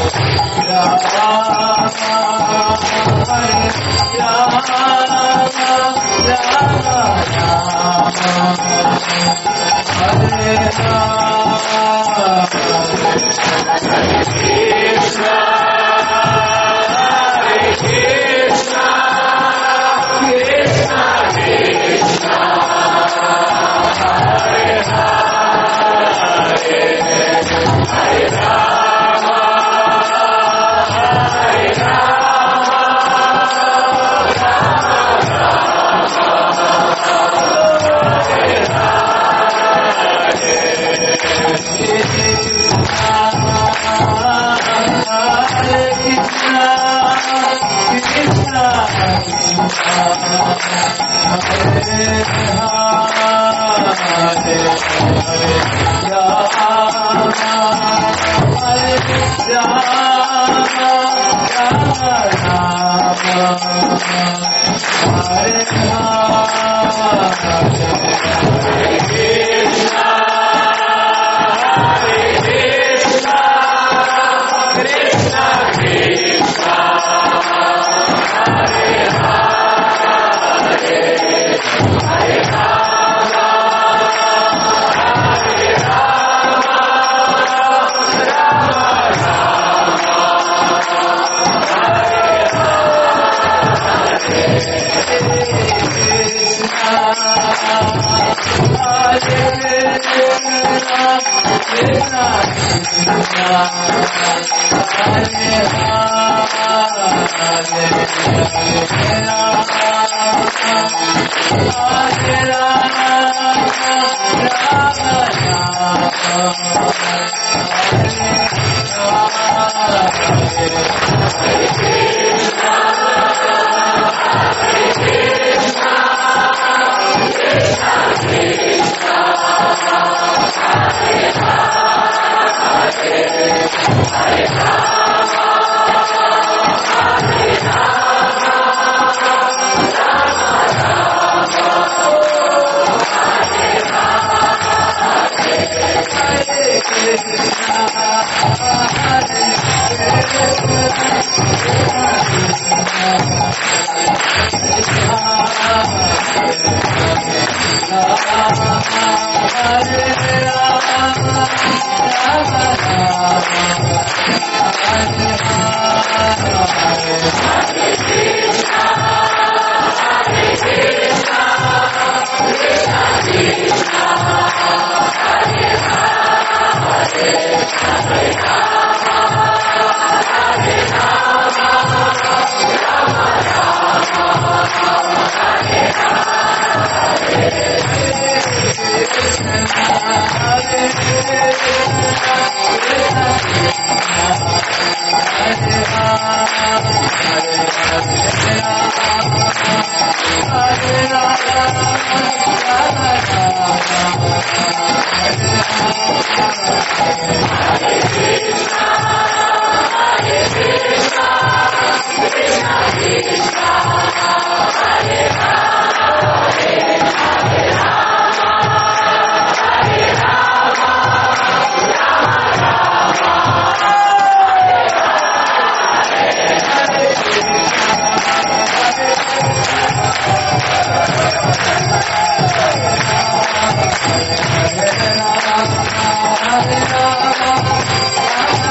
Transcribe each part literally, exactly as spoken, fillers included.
Hare Rama, Hare Rama,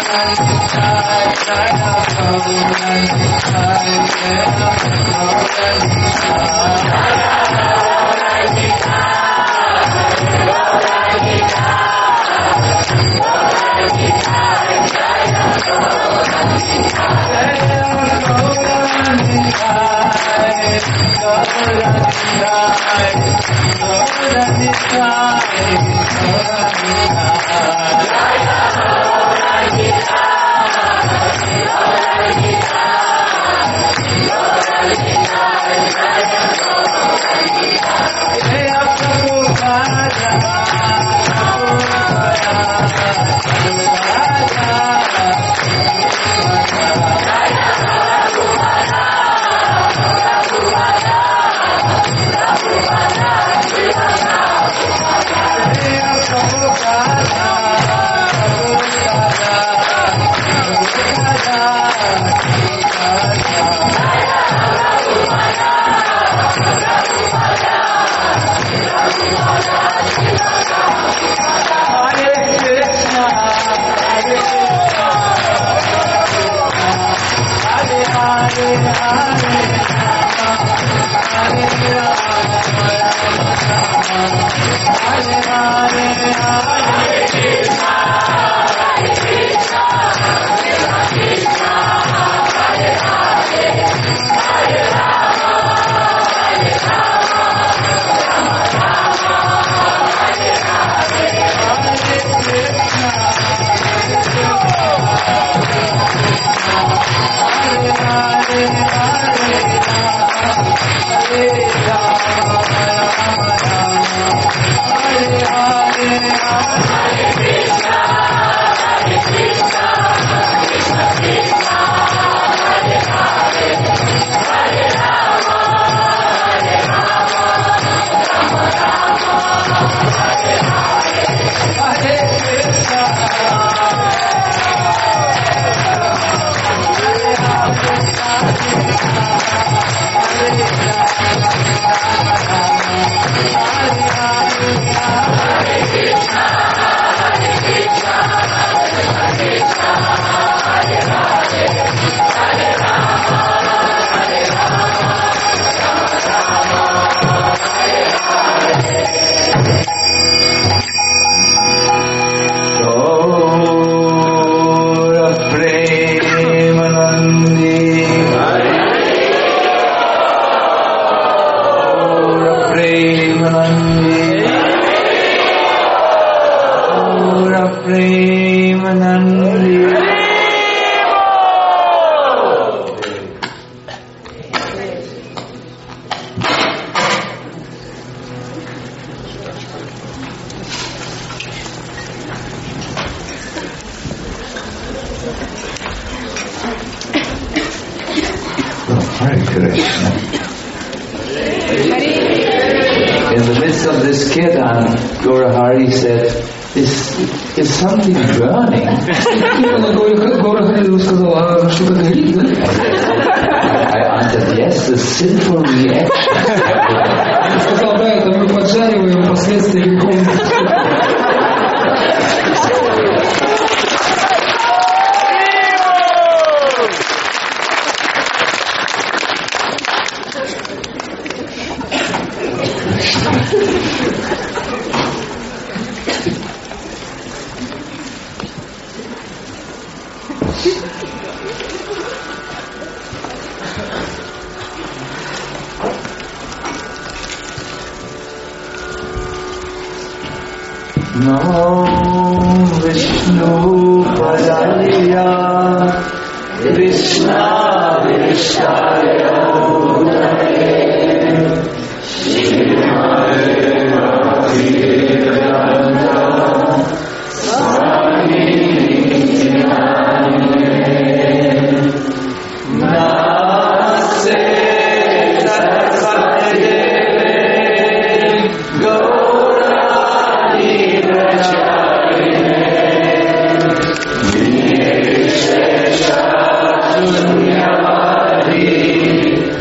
Shri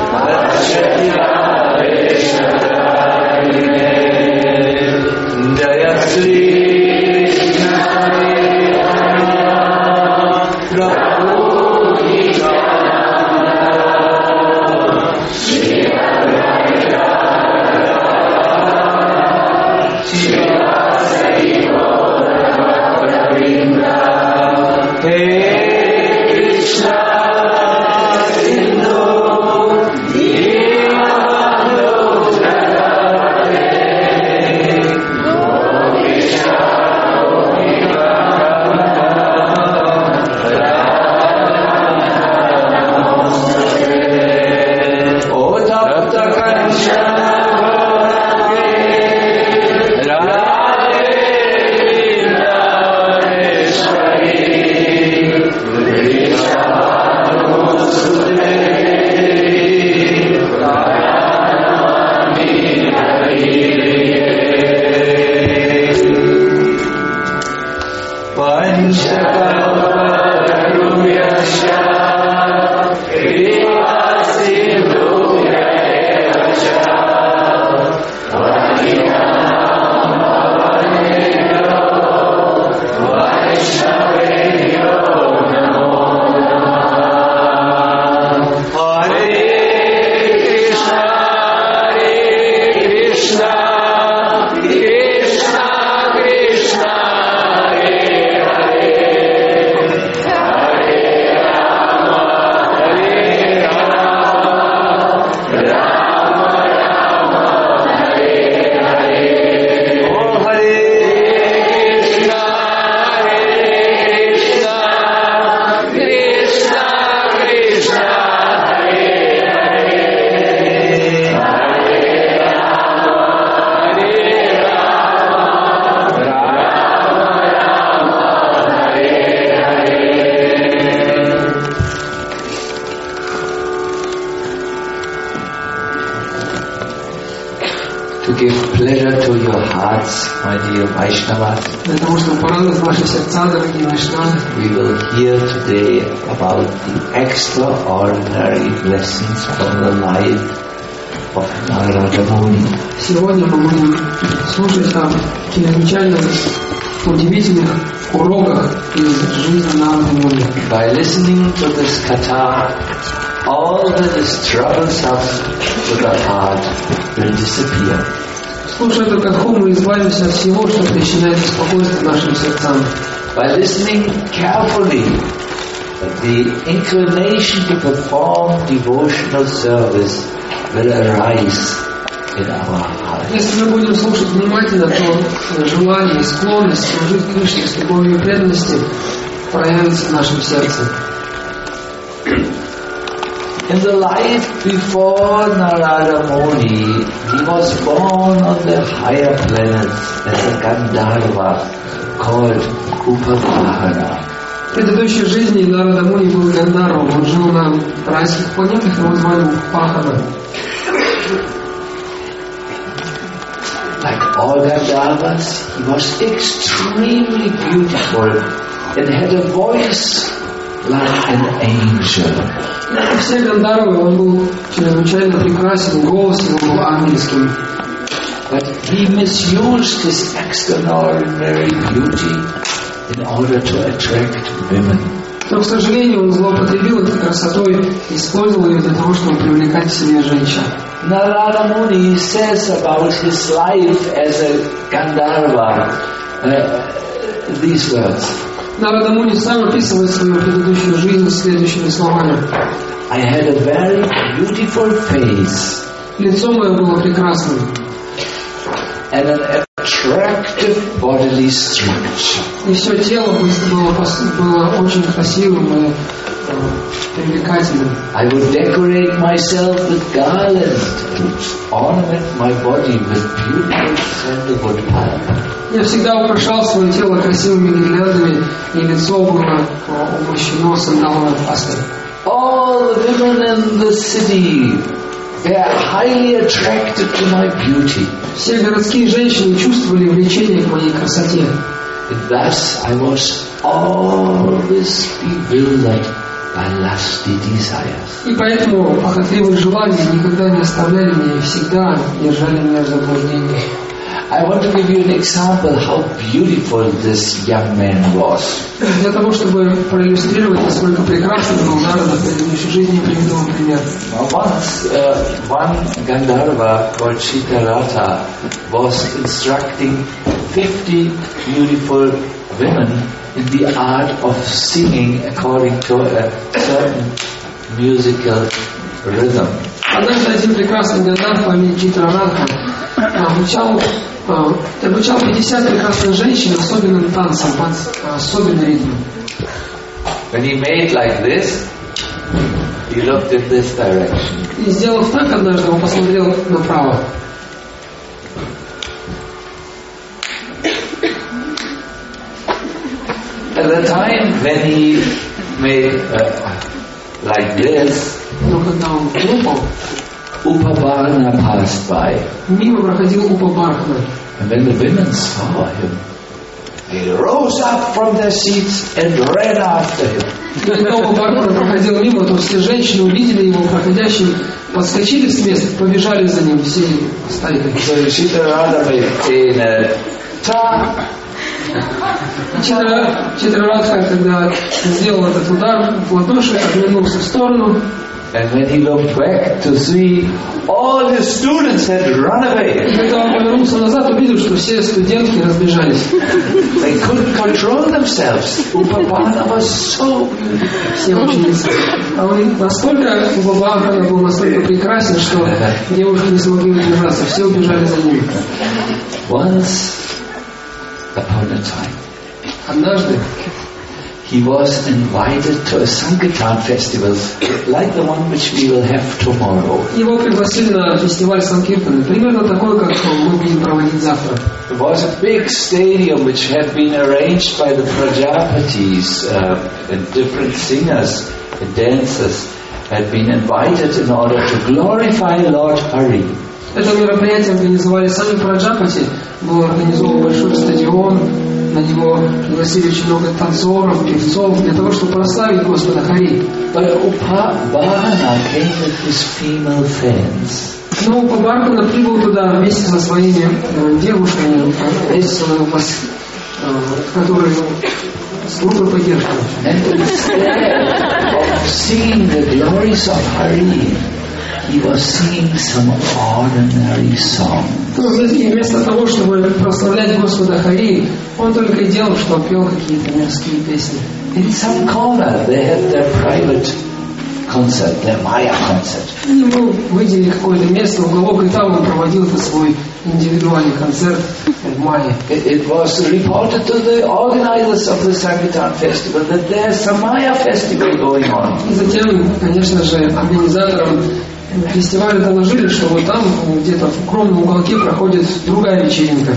to your hearts, my dear Vaishnavas. Для того, чтобы порадовать ваши сердца, дорогие Вайшнавы, we will hear today about the extraordinary blessings from the life of Narada Muni. Сегодня мы будем слушать о чрезвычайно удивительных уроках из жизни Нарады Муни. By listening to this katha, all that is troublesome to the heart will disappear. Слушая эту катху, мы избавимся от всего, что причиняет беспокойство нашим сердцам. By listening carefully, the inclination to perform devotional service will arise in our heart. Если мы будем слушать внимательно, то желание и склонность служить Кришне с любовью и преданностью проявится в нашем сердце. In the life before Narada Muni, he was born on the higher planets as a Gandharva called Upavahana. В предыдущей жизни Нарада Муни был Гандарвом. Он жил на райских планетах, его звали Упахана. Like all Gandharvas, he was extremely beautiful and had a voice like an angel. Как все Гандарвы, он был чрезвычайно прекрасен, голос его был ангельским. But he misused his extraordinary beauty in order to attract women. Но, к сожалению, он злоупотребил этой красотой и использовал ее для того, чтобы привлекать к себе женщин. Narada Muni says about his life as a Gandharva uh, these words. Нарада Муни сам описывает свою предыдущую жизнь следующими словами. I had a very beautiful face. Лицо мое было прекрасным. And an attractive bodily structure. И все тело было, было очень красивым и э, привлекательным. I would decorate myself with garlands to ornament my body with beautiful sandalwood powder. Я всегда украшал свое тело красивыми гирляндами, и лицо было умощено сандаловой пастой. All the women in the city, they are highly attracted to my beauty. Все городские женщины чувствовали влечение к моей красоте. And thus I was always bewildered by lusty desires. И поэтому похотливые желания никогда не оставляли меня и всегда держали меня в заблуждении. I want to give you an example how beautiful this young man was. Для того, чтобы проиллюстрировать, насколько прекрасным был Нарада в предыдущей жизни, приведу вам пример. Once uh, one Gandharva called Chitarata was instructing fifty beautiful women in the art of singing according to a certain musical rhythm. Однажды один прекрасный Гандарв по имени Читрарадха обучал, обучал пятьдесят прекрасных женщин особенным танцам, под особенный ритм. When he made like this, he looked in this direction. И сделав так, однажды он посмотрел направо. At the time when he made uh, like this, но когда он хлопал, Upavahana passed by. Мимо проходил Упабархана. And when the women saw him, they rose up from their seats and ran after him. Когда Упабархана проходил мимо, то все женщины увидели его проходящим, подскочили с места, побежали за ним всей стайкой. So Chitarada made a ta. Читрарадха, когда сделал этот удар в ладоши, оглянулся в сторону. And when he looked back to see, all his students had run away. И когда он повернулся назад, увидел, что все студентки разбежались. They couldn't control themselves. Upavahana was so beautiful. Все ученицы. А он настолько, Упабархана был настолько прекрасен, что девушки не смогли удержаться. Все убежали за ним. Once upon a time, однажды, he was invited to a Sankirtan festival like the one which we will have tomorrow. Его пригласили на фестиваль Санкиртаны, примерно такой, как мы будем проводить завтра. It was a big stadium which had been arranged by the Prajapatis, uh, and different singers and dancers had been invited in order to glorify Lord Hari. Это мероприятие организовали сами Праджапати. Был организован большой стадион, на него пригласили очень много танцоров, певцов, для того, чтобы прославить Господа Хари. But Upavahana came with his female friends. Но Упавархана прибыл туда вместе со своими э, девушками, э, с, э, которые с группой поддержки. And instead of singing the glories of Hari, he was singing some ordinary song. И вместо того, чтобы прославлять Господа Хари, он только и делал, что пел какие-то мирские песни. In some corner, they had their private concert, their Maya concert. Ему выделили какое-то место, уголок, и там он проводил этот свой индивидуальный концерт в мае. It, it was reported to the organizers of the Sankirtan festival that there's a Maya festival going on. И затем, конечно же, организаторам фестиваля доложили, что вот там, где-то в укромном уголке, проходит другая вечеринка.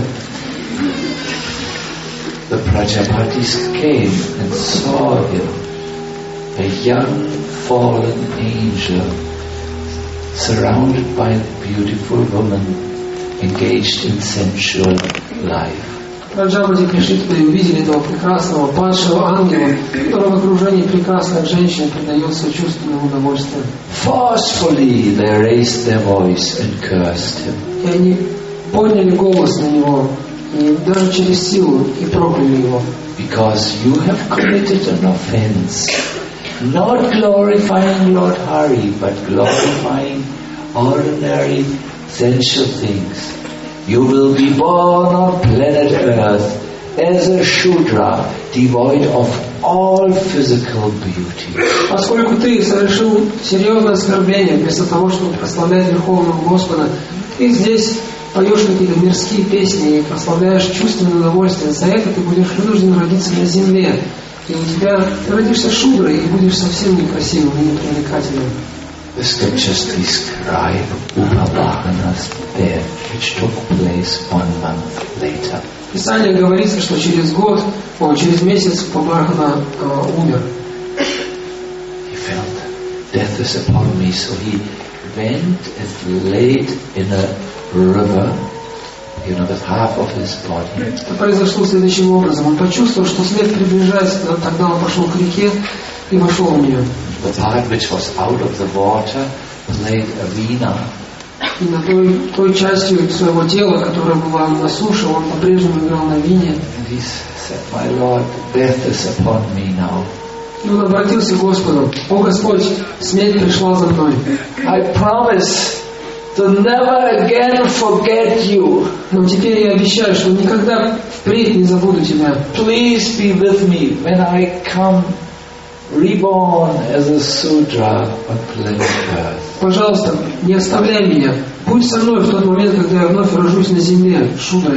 The Prajapatis came and saw him, a young fallen angel, surrounded by beautiful women, engaged in sensual life. Праджапати пришли туда и увидели этого прекрасного падшего ангела, который в окружении прекрасных женщин предается чувственному удовольствию. Forcefully they raised their voice and cursed him. И они подняли голос на него, и даже через силу, и прокляли его. Because you have committed an offense, not glorifying Lord Hari, but glorifying ordinary sensual things. You will be born on planet Earth as a Shudra, devoid of all physical beauty. Поскольку ты совершил серьезное оскорбление, вместо того, чтобы прославлять Верховного Господа, ты здесь поешь какие-то мирские песни и прославляешь чувственное удовольствие. За это ты будешь вынужден родиться на земле. И у тебя ты родишься шудрой и будешь совсем некрасивым и непривлекательным. The scriptures describe Upavahana's death, which took place one month later. В Писании говорится, что через год, о, через месяц Upavahana э, умер. He felt death is upon me, so he went and laid in a river, you know, the half of his body. Это произошло следующим образом. Он почувствовал, что смерть приближается, тогда он пошел к реке и вошел в нее. The part which was out of the water played a veena. И на той, той частью своего тела, которая была на суше, он по-прежнему играл на вине. And he said, "My Lord, death is upon me now. И он обратился к Господу: «О Господь, смерть пришла за мной. I promise to never again forget you. Но теперь я обещаю, что никогда впредь не забуду тебя. Please be with me when I come reborn as a Sudra on planet Earth." Пожалуйста, не оставляй меня. Будь со мной в тот момент, когда я вновь рожусь на земле, шудрой».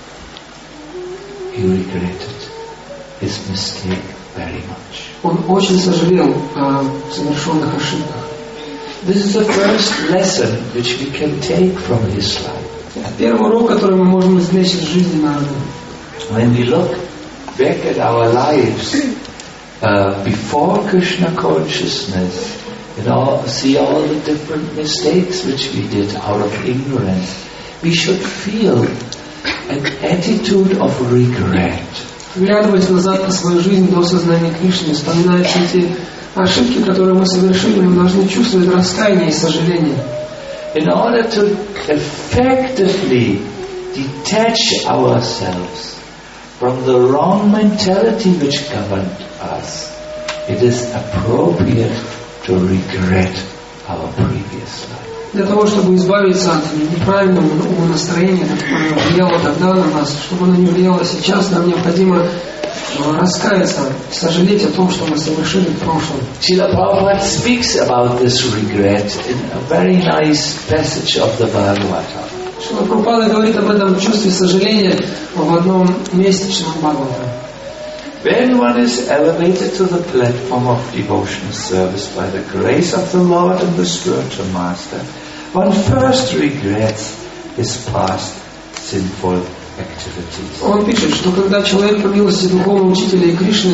He regretted his mistake very much. Он очень сожалел о совершенных ошибках. This is the first lesson which we can take from his life. Это первый урок, который мы можем извлечь из жизни народа. When we look back at our lives uh, before Krishna consciousness, and all, see all the different mistakes which we did out of ignorance, we should feel an attitude of regret. Вглядываясь назад на свою жизнь до сознания Кришны, вспоминая все эти ошибки, которые мы совершили, мы должны чувствовать раскаяние и сожаление. In order to effectively detach ourselves from the wrong mentality which governed us, it is appropriate to regret our previous life. Для того, чтобы избавиться от неправильного умонастроения, которое влияло тогда на нас, чтобы оно не влияло сейчас, нам необходимо раскаяться, сожалеть о том, что мы совершили в прошлом. Srila Prabhupada speaks about this regret in a very nice passage of the Bhagavata. Шрила Прабхупада говорит об этом чувстве сожаления в одном месте Шримад Бхагавата. When one is elevated to the platform of devotional service by the grace of the Lord and the spiritual master, one first regrets his past sinful activities. Он пишет, что когда человек по милости Духовного Учителя и Кришны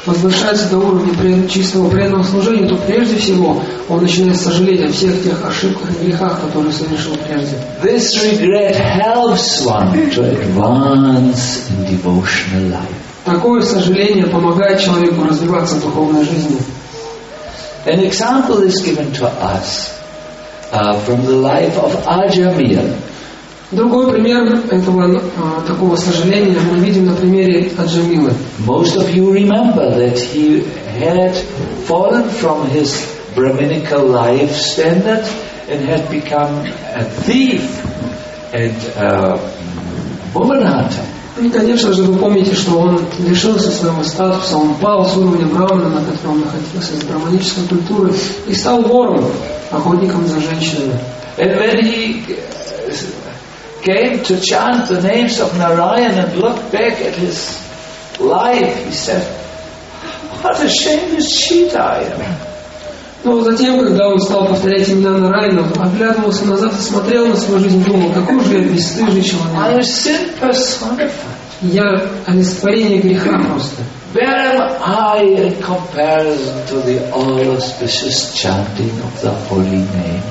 возвышается до уровня пред- чистого преданного служения, то прежде всего он начинает сожалеть о всех тех ошибках и грехах, которые совершил прежде. This regret helps one to advance in devotional life. Такое сожаление помогает человеку развиваться в духовной жизни. An example is given to us uh, from the life of Ajamil. Другой пример этого а, такого сожаления мы видим на примере Аджамилы. Most of you remember that he had fallen from his Brahminical life standard and had become a thief and a woman hunter. И, конечно же, вы помните, что он лишился своего статуса, он пал с уровня брамана, на котором он находился, из браманической культуры, и стал вором, охотником за женщинами. And when he came to chant the names of Narayan and looked back at his life, he said, what a shameless cheat I am. Но затем, когда он стал повторять имена Нараяна, оглядывался назад и смотрел на свою жизнь, думал, какой же я бесстыжий I человек. am sin personified. Я олицетворение греха просто. Where am I in comparison to the all-auspicious chanting of the holy name?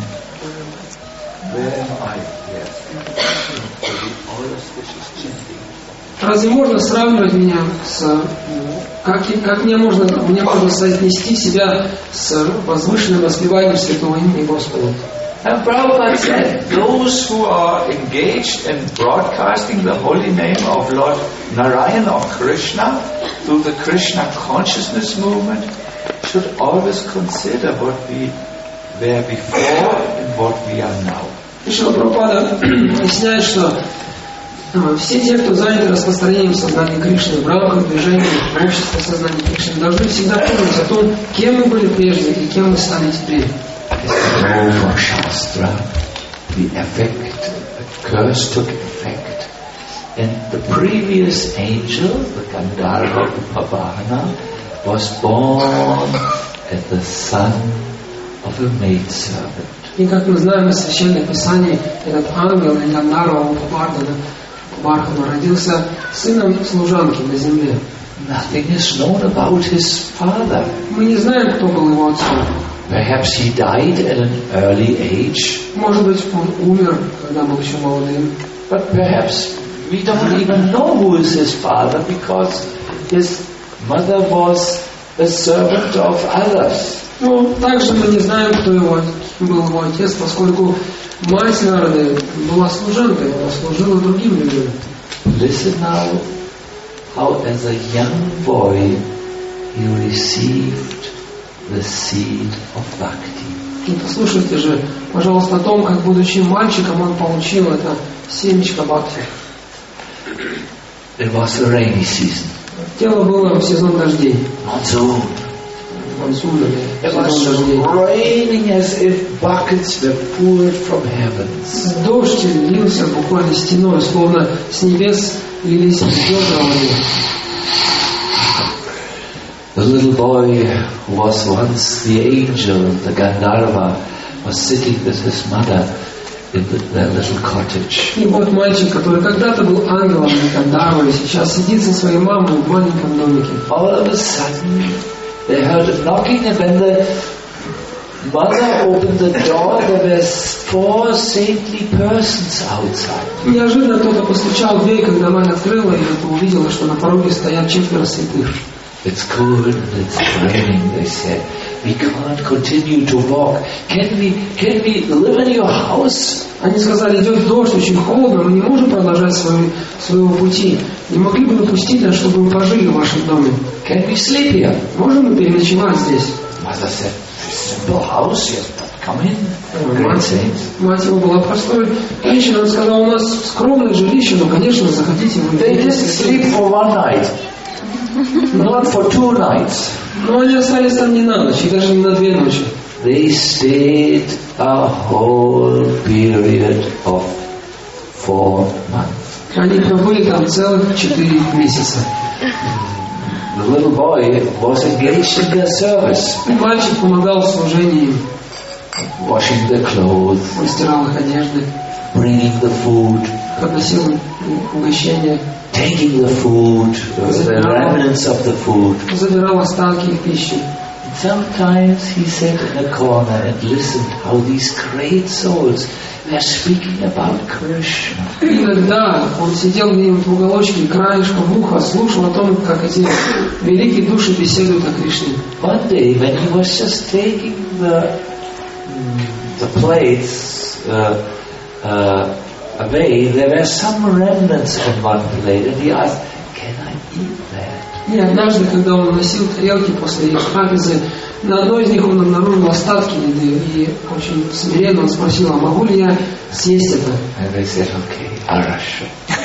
Where am I? Yes. To the all-auspicious chanting. Разве можно сравнивать меня с... Как, как мне, можно, мне можно соотнести себя с возвышенным воспеванием святого имени Господа? And Prabhupada said, those who are engaged in broadcasting the holy name of Lord Narayana or Krishna through the Krishna consciousness movement should always consider what we were before and what we are now. И Шрила Прабхупада объясняет, что все те, кто заняты распространением сознания Кришны в рамках движения в обществе сознания Кришны, должны всегда помнить о том, кем мы были прежде и кем мы стали теперь. Know from Shastra the effect, the curse took effect. And the previous angel, the Gandharva Upavahana, was born as the son of a maidservant. И как мы знаем из Священных Писаний, этот ангел Гандharva Upavahana родился сыном служанки на земле. Nothing is known about his father. Мы не знаем, кто был его отцом. Perhaps he died at an early age. Может быть, он умер, когда был еще молодым. But perhaps we don't even know who is his father because his mother was a servant of others. Но также мы не знаем, кто его, был его отец, поскольку мать Нарады была служанкой, она служила другим людям. Listen now how as a young boy he received the seed of bhakti. И послушайте же, пожалуйста, о том, как, будучи мальчиком, он получил это семечко бхакти. It was a rainy season. Дело было в сезон дождей. Monsoon. Монсунный It сезон was дождей. raining as if buckets were poured from heavens. Дождь лился буквально стеной, словно с небес лились ведра воды. The little boy who was once the angel, the Gandharva, was sitting with his mother in the, their little cottage. И вот мальчик, который когда-то был ангелом Гандharвой, сейчас сидит со своей мамой в маленьком домике. All of a sudden, they heard a knocking, and when the mother opened the door, there were four saintly persons outside. Неожиданно кто-то постучал в дверь, когда мать открыла, и это увидела, что на пороге стоят четверо святых. It's cold and it's raining, they said. We can't continue to walk. Can we, can we live in your house? Они сказали, идет дождь, очень холодно, мы не можем продолжать свою, своего пути. Не могли бы допустить нас, чтобы мы пожили в вашем доме? Can we sleep here? Можем мы переночевать здесь? Mother said, simple house, yes, but come in. Great saints. Мать его была простой женщиной, она сказала, у нас скромное жилище, но, конечно, заходите вы. They didn't sleep for one night. Not for two nighs. Но они остались там не на ночь, и даже не на две ночи. They stayed a whole period of four months. Они пробыли там целых четыре месяца. The little boy was engaged in their service, И мальчик помогал в служении, washing their clothes, он стирал их одежды, bringing the food, подносил угощение, taking the food, the remnants of the food. забирал остатки их пищи. Sometimes he sat in a corner and listened how these great souls were speaking about Krishna. Иногда он сидел где-нибудь в уголочке, краешком уха, слушал о том, как эти великие души беседуют о Кришне. One day, when he was just taking the the plates uh, uh, away, there were some remnants on one plate, and he asked, "Can I eat that?" И однажды, когда он носил тарелки после трапезы, на одной из них он обнаружил остатки еды, и очень смиренно он спросил, а могу ли я съесть это? And they said, "Okay, Arasha."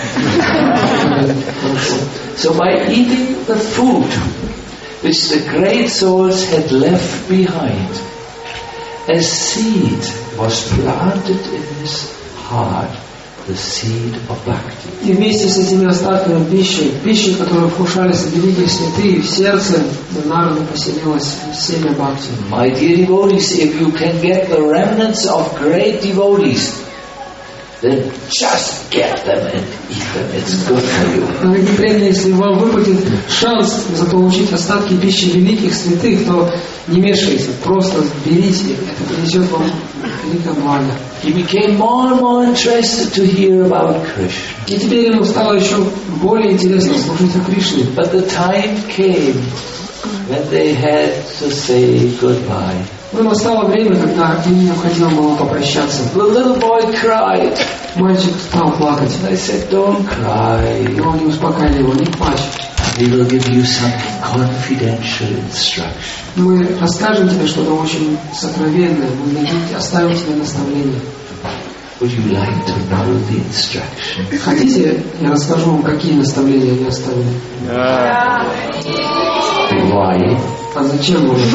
So by eating the food which the great souls had left behind, a seed was planted in his heart, the seed of bhakti. И вместе с этими остатками пищи, пищи, которую вкушали великие святые, в сердце Нарады поселилось семя бхакти. My dear devotees, if you can get the remnants of great devotees, then just get them and eat them. It's good for you. Дорогие преданные, если вам выпадет шанс заполучить остатки пищи великих святых, то не мешайте, просто берите их. Это принесет вам великое благо. He became more and more interested to hear about Krishna. И теперь ему стало еще более интересно слушать о Кришне. But the time came when they had to say goodbye. Но настало время, когда им необходимо было попрощаться. The little boy cried. Мальчик стал плакать. They said, "Don't cry. И он не успокаивал его, не плачь. We will give you some confidential instruction." Мы расскажем тебе что-то очень сокровенное. Мы дадим, оставим тебе наставление. Would you like to know the instruction? Хотите, я расскажу вам, какие наставления они оставили? Why? А зачем вам?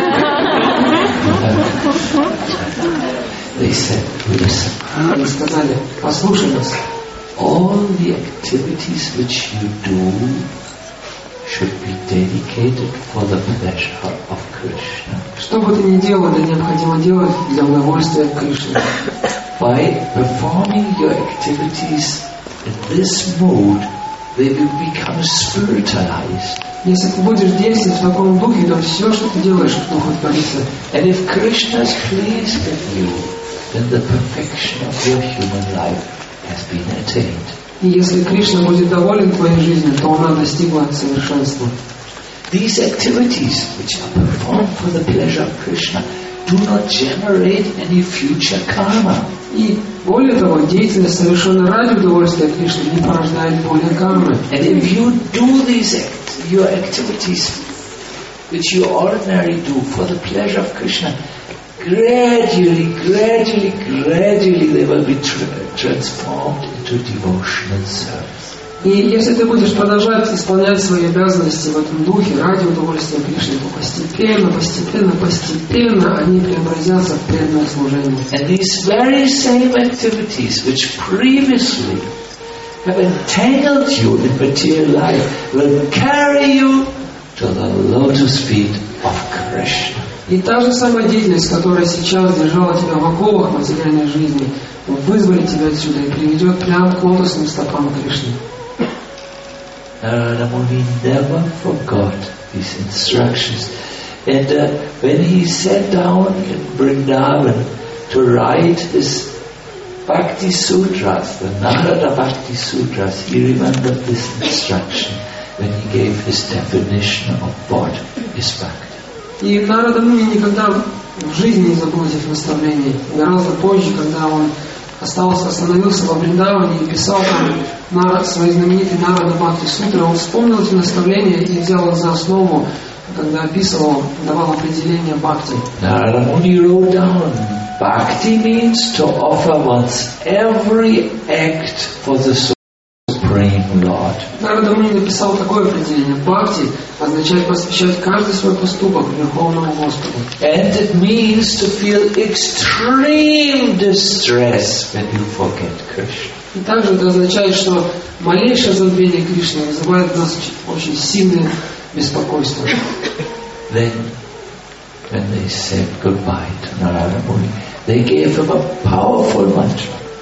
They said, "Listen. Они сказали, послушай нас. All the activities which you do should be dedicated for the pleasure of Krishna. Что бы ты ни делал, это необходимо делать для удовольствия Кришны. By performing your activities in this mood, they will become spiritualized. Если ты будешь действовать в таком духе, то все, что ты делаешь, в духе творится. And if Krishna is pleased with you, then the perfection of your human life has been attained. И если Кришна будет доволен твоей жизнью, то она достигла совершенства. These activities, which are performed for the pleasure of Krishna, do not generate any future karma. И более того, деятельность совершенно ради удовольствия Кришны не порождает более кармы. And if you do these act, your activities, which you ordinarily do for the pleasure of Krishna, gradually, gradually, gradually they will be tra- transformed into devotional service. И если ты будешь продолжать исполнять свои обязанности в этом духе ради удовольствия Кришны, то постепенно, постепенно, постепенно они преобразятся в преданное служение. And these very same activities which previously have entangled you in material life will carry you to the lotus feet of Krishna. И та же самая деятельность, которая сейчас держала тебя в оковах материальной жизни, вызволит тебя отсюда и приведет прямо к лотосным стопам Кришны. Narada Muni never forgot these instructions. And uh, when he sat down in Vrindavan to write his Bhakti Sutras, the Narada Bhakti Sutras, he remembered this instruction when he gave his definition of what is Bhakti. И Нарада Муни никогда в жизни не забыл этих наставлений. Гораздо позже, когда он остался, остановился во Вриндаване и писал там на свои знаменитые Нарада Бхакти Сутры, он вспомнил эти наставления и взял их за основу, когда описывал, давал определение Бхакти. Narada Muni wrote down, Bhakti means to offer one's every act for the Supreme Lord. Нарада Муни написал такое определение. Бхакти означает посвящать каждый свой поступок Верховному Господу. And it means to feel extreme distress when you forget Krishna. И также это означает, что малейшее забвение Кришны вызывает в нас очень сильное беспокойство. Then, when they said goodbye to Narada Muni, they gave him a powerful mantra.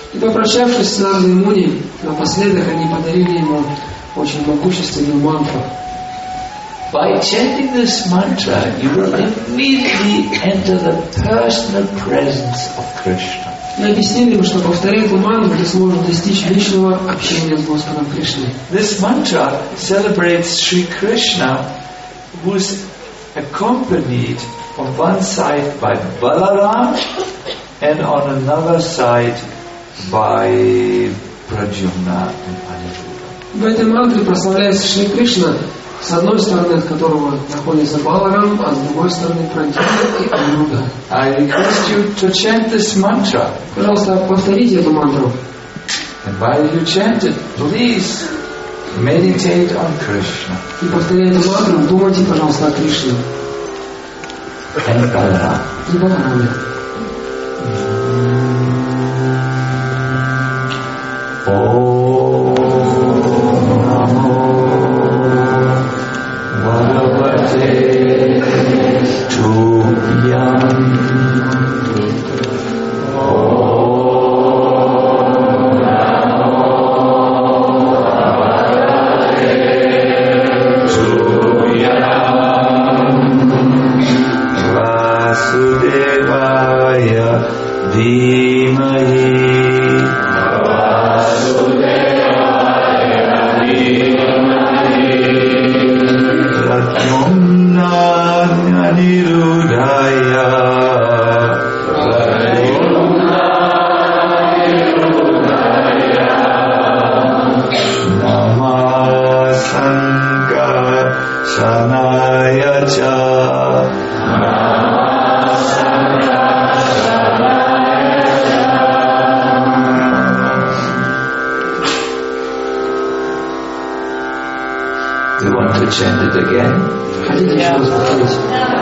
И попрощавшись с Нардой Муни, напоследок они подарили ему очень могущественную мантру. By chanting this mantra, you will immediately enter the personal presence of Krishna. И объяснили ему, что повторяя эту мантру, ты сможешь достичь личного общения с Господом Кришной. This mantra celebrates Sri Krishna, who is accompanied on one side by Balaram and on another side by Pradyumna and Aniruddha. В этой мантре прославляется Шри Кришна, с одной стороны от которого находится Баларам, а с другой стороны Прадьюмна и Анирудха. I request you to chant this mantra. Пожалуйста, повторите эту мантру. And while you chant it, please meditate on Krishna. И повторяя эту мантру, думайте, пожалуйста, о Кришне. And Balaram. И Балараме. Om Namo Bhagavate Tubhyam. You want to chant it again? Хотите еще раз повторить?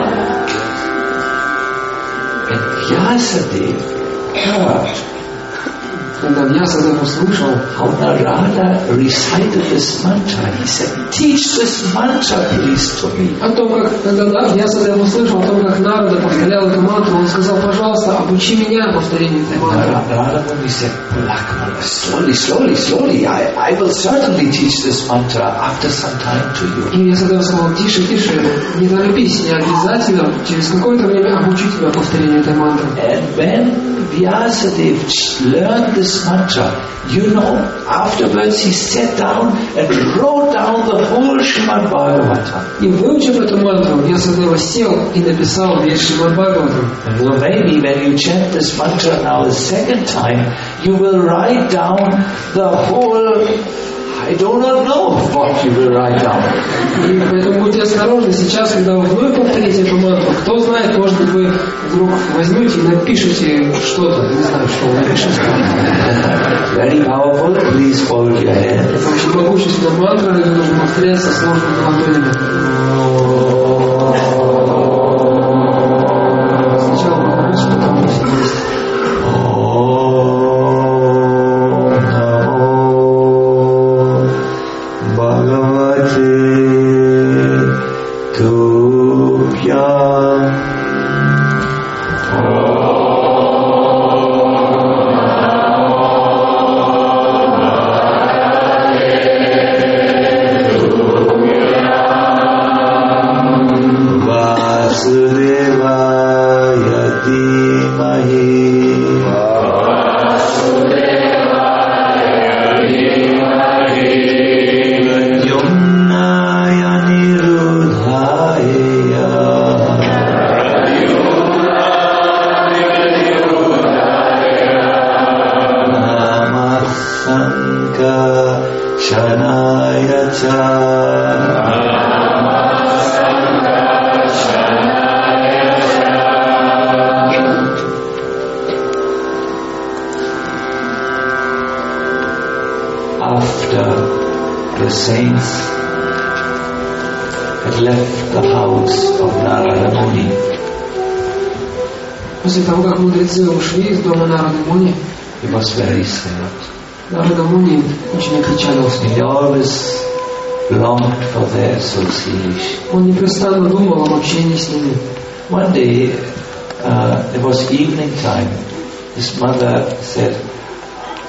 And Vyasadeva heard Когда Вьясадев услышал, how Narada recited this mantra, he said, teach this mantra please to me. о том, как, когда Вьясадев услышал о том, как Нарада повторял эту мантру, он сказал, пожалуйста, обучи меня повторению этой мантры. Narada Muni said, Lakshmana, slowly, slowly, slowly, I, I will certainly teach this mantra after some time to you. И Вьясадев сказал, тише, тише, не торопись, я обязательно через какое-то время обучу тебя повторению этой мантры. And when Vyasadeva learned this mantra, you know, afterwards he sat down and wrote down the whole Srimad Bhagavatam. И выучив эту мантру, Вьясадева сел и написал весь Шримад Бхагаватам. And well, maybe when you chant this mantra now the second time, you will write down the whole, I do not know what you will write down. И поэтому будьте осторожны сейчас, когда вы вновь повторите эту мантру. Кто знает, может быть, вы вдруг возьмете и напишите что-то. Не знаю, что вы напишете. Very powerful. Please fold your hands. Это очень могущественная мантра, ее нужно повторять со сложными ладонями. Сначала покажешь, потом вместе. После того, как мудрецы ушли из дома Нарады Муни, he was very sad. Нарада Муни очень опечалился. He always longed for their association. Он непрестанно думал об общении с ними. One day, uh, it was evening time. His mother said,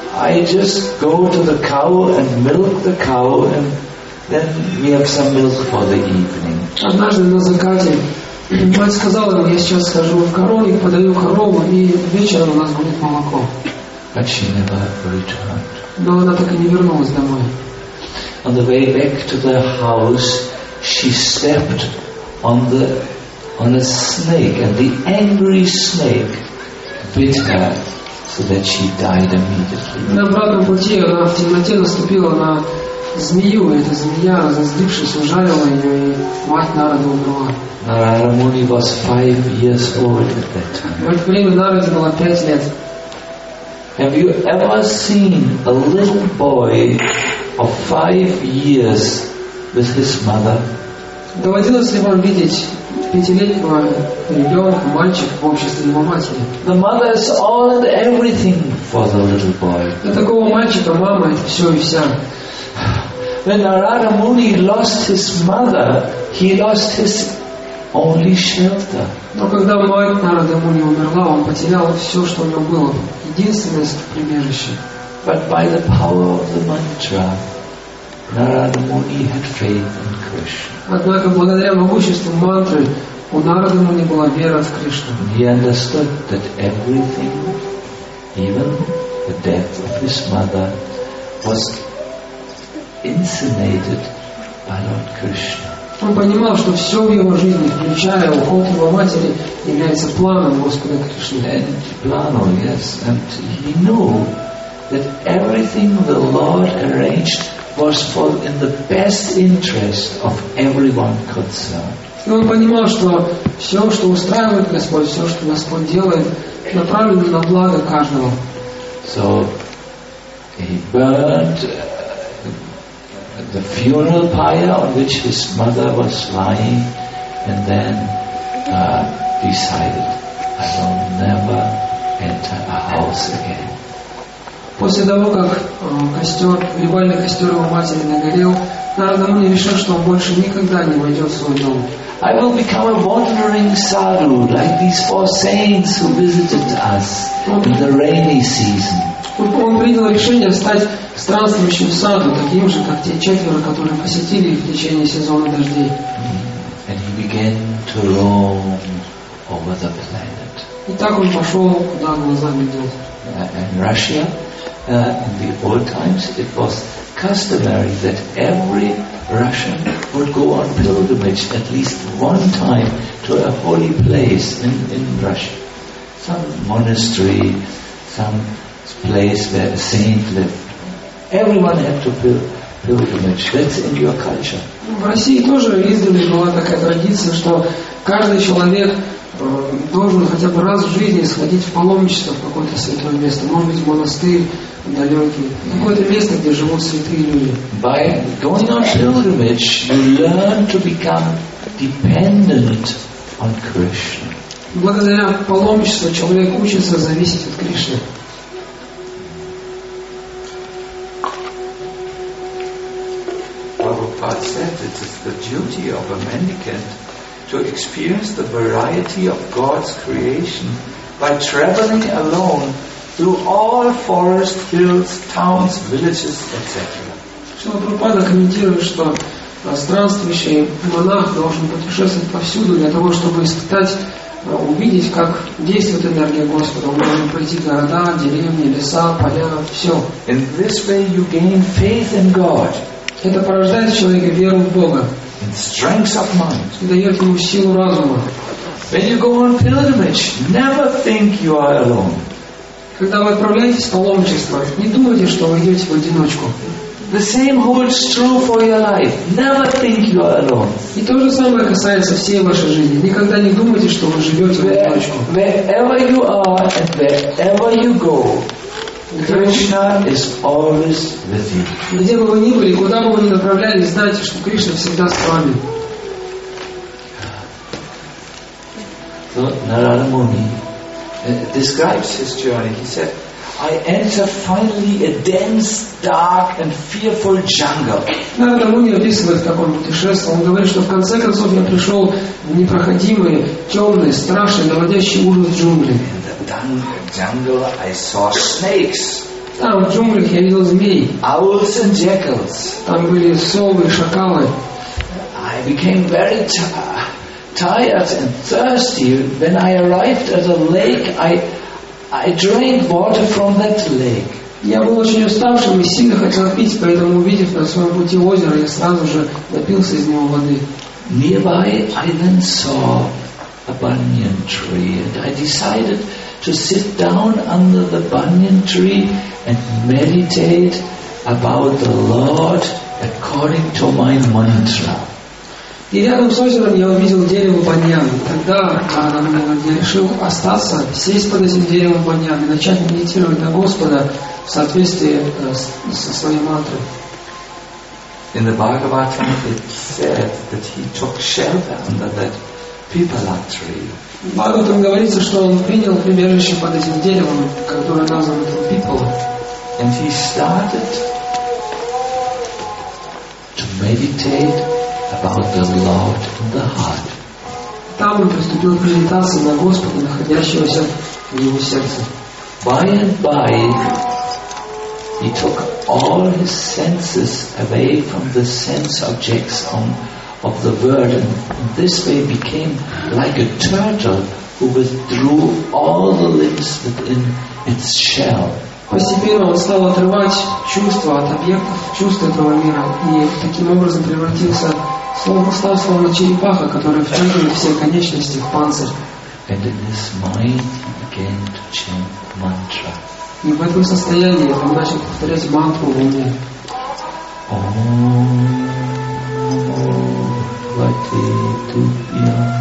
I just go to the cow and milk the cow, and then we have some milk for the evening. Однажды на закате мать сказала ему: я сейчас схожу в коровник, подаю корову, и вечером у нас будет молоко. But she never returned. Но она так и не вернулась домой. On the way back to the house, she stepped on the on a snake, and the angry snake bit her, so that she died immediately. На обратном пути она в темноте наступила на змею, и эта змея, разозлившись, ужалила ее, и мать Нарады умерла. Narada Muni was five years old at that time. В это время Нараде было пять лет. Have you ever seen a little boy of five years with his mother? Доводилось ли вам видеть пятилетнего ребенка, мальчик в обществе его матери? The mother is all and everything for the little boy. Для такого мальчика мама — это все и вся. When Narada Muni lost his mother, he lost his only shelter. Но когда мать Нарады Муни умерла, он потерял все, что у него было, единственное прибежище. But by the power of the mantra, Narada Muni had faith in Krishna. Однако благодаря могуществу мантры у Нарады Муни была вера в Кришну. He understood that everything, even the death of his mother, was inscenated by Lord Krishna. Он понимал, что все в его жизни, включая уход его матери, является планом Господа Кришны. And Plano, yes, and he knew that everything the Lord arranged was for in the best interest of everyone concerned. И он понимал, что все, что устраивает Господь, все, что Господь делает, направлено на благо каждого. So he burned the funeral pyre on which his mother was lying, and then uh, decided, I will never enter a house again. После того, как э, костер, ритуальный костер его матери нагорел, Нарада Муни решил, что он больше никогда не войдет в свой дом. I will become a wandering sadhu, like these four saints who visited us in the rainy season. Он принял решение стать странствующим саду, таким же, как те четверо, которые посетили их в течение сезона дождей. And he began to roam over the planet. И так он пошел, куда глаза глядят. Uh, in Russia, uh, in the old times, it was customary that every Russian would go on pilgrimage at least one time to a holy place in, in Russia. Some monastery, some place where a saint lived. Everyone had to pil- pilgrimage. That's in your culture. В России тоже издревле была такая традиция, что каждый человек э, должен хотя бы раз в жизни сходить в паломничество в какое-то святое место. Может быть, монастырь далекий, какое-то место, где живут святые люди. By going on pilgrimage, you learn to become dependent on Krishna. Благодаря паломничеству человек учится зависеть от Кришны. Prabhupada said it is the duty of a mendicant to experience the variety of God's creation by traveling alone through all forests, hills, towns, villages, et cetera. Шрила Прабхупада комментирует, что странствующий монах должен путешествовать повсюду для того, чтобы испытать, увидеть, как действует энергия Господа. Он должен пройти города, деревни, леса, поля, все. In this way you gain faith in God. Это порождает в человеке веру в Бога. And strength of mind. И дает ему силу разума. When you go on pilgrimage, never think you are alone. Когда вы отправляетесь в паломничество, не думайте, что вы идете в одиночку. The same holds true for your life. Never think you are alone. И то же самое касается всей вашей жизни. Никогда не думайте, что вы живете в одиночку. Wherever you are and wherever you go, Krishna is always with you. Где бы вы ни были, куда бы вы ни направлялись, знайте, что Кришна всегда с вами. So Narada Muni uh, describes his journey. He said, I enter finally a dense, dark and fearful jungle. Нарада Муни описывает, как он путешествовал. Он говорит, что в конце концов я пришел в непроходимые, темные, страшные, наводящие ужас джунгли. In the jungle I saw snakes Там в джунглях я видел змей. Owls and jackals. Там были совы и шакалы. I became very t- tired and thirsty. When I arrived at a lake, I, I drank water from that lake. Я был очень уставшим и сильно хотел пить, поэтому, увидев на своем пути озеро, я сразу же напился из него воды. Nearby, I then saw a banyan tree, and I decided to sit down under the banyan tree and meditate about the Lord according to my mantra. И рядом с озером я увидел дерево баньян. Тогда я решил остаться, сесть под этим деревом баньян и начать медитировать на Господа в соответствии со своей мантрой. In the Bhagavatam it said that he took shelter under that pipala tree. В Бхагаватам говорится, что он принял прибежище под этим деревом, которое названо пипала. And he started to meditate about the Lord in the heart. Там он приступил к медитации на Господа, находящегося в его сердце. By and by, he took all his senses away from the sense objects on, of the world, and in this way became like a turtle who withdrew all the limbs within its shell. Постепенно он стал отрывать чувства от объектов чувств этого мира и таким образом превратился, словно, стал словно черепаха, которая втягивает все конечности в панцирь. And in his mind he began to chant mantra. И в этом состоянии он начал повторять мантру в уме. Om Vate Tubhyam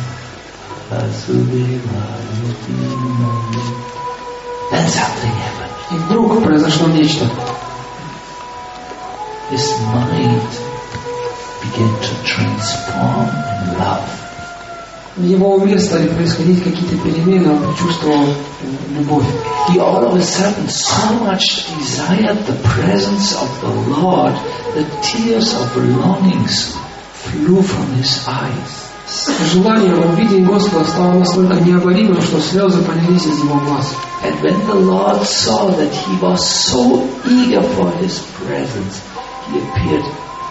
Vasudevaya Dhimami. Then something happened. И вдруг произошло нечто. His mind began to transform in love. В его уме стали происходить какие-то перемены, он почувствовал любовь. He all of a sudden so much desired the presence of the Lord that tears of longings flew from his eyes. Желание увидеть Господа стало настолько необоримым, что слезы полились из его глаз. And when the Lord saw that he was so eager for his presence, he appeared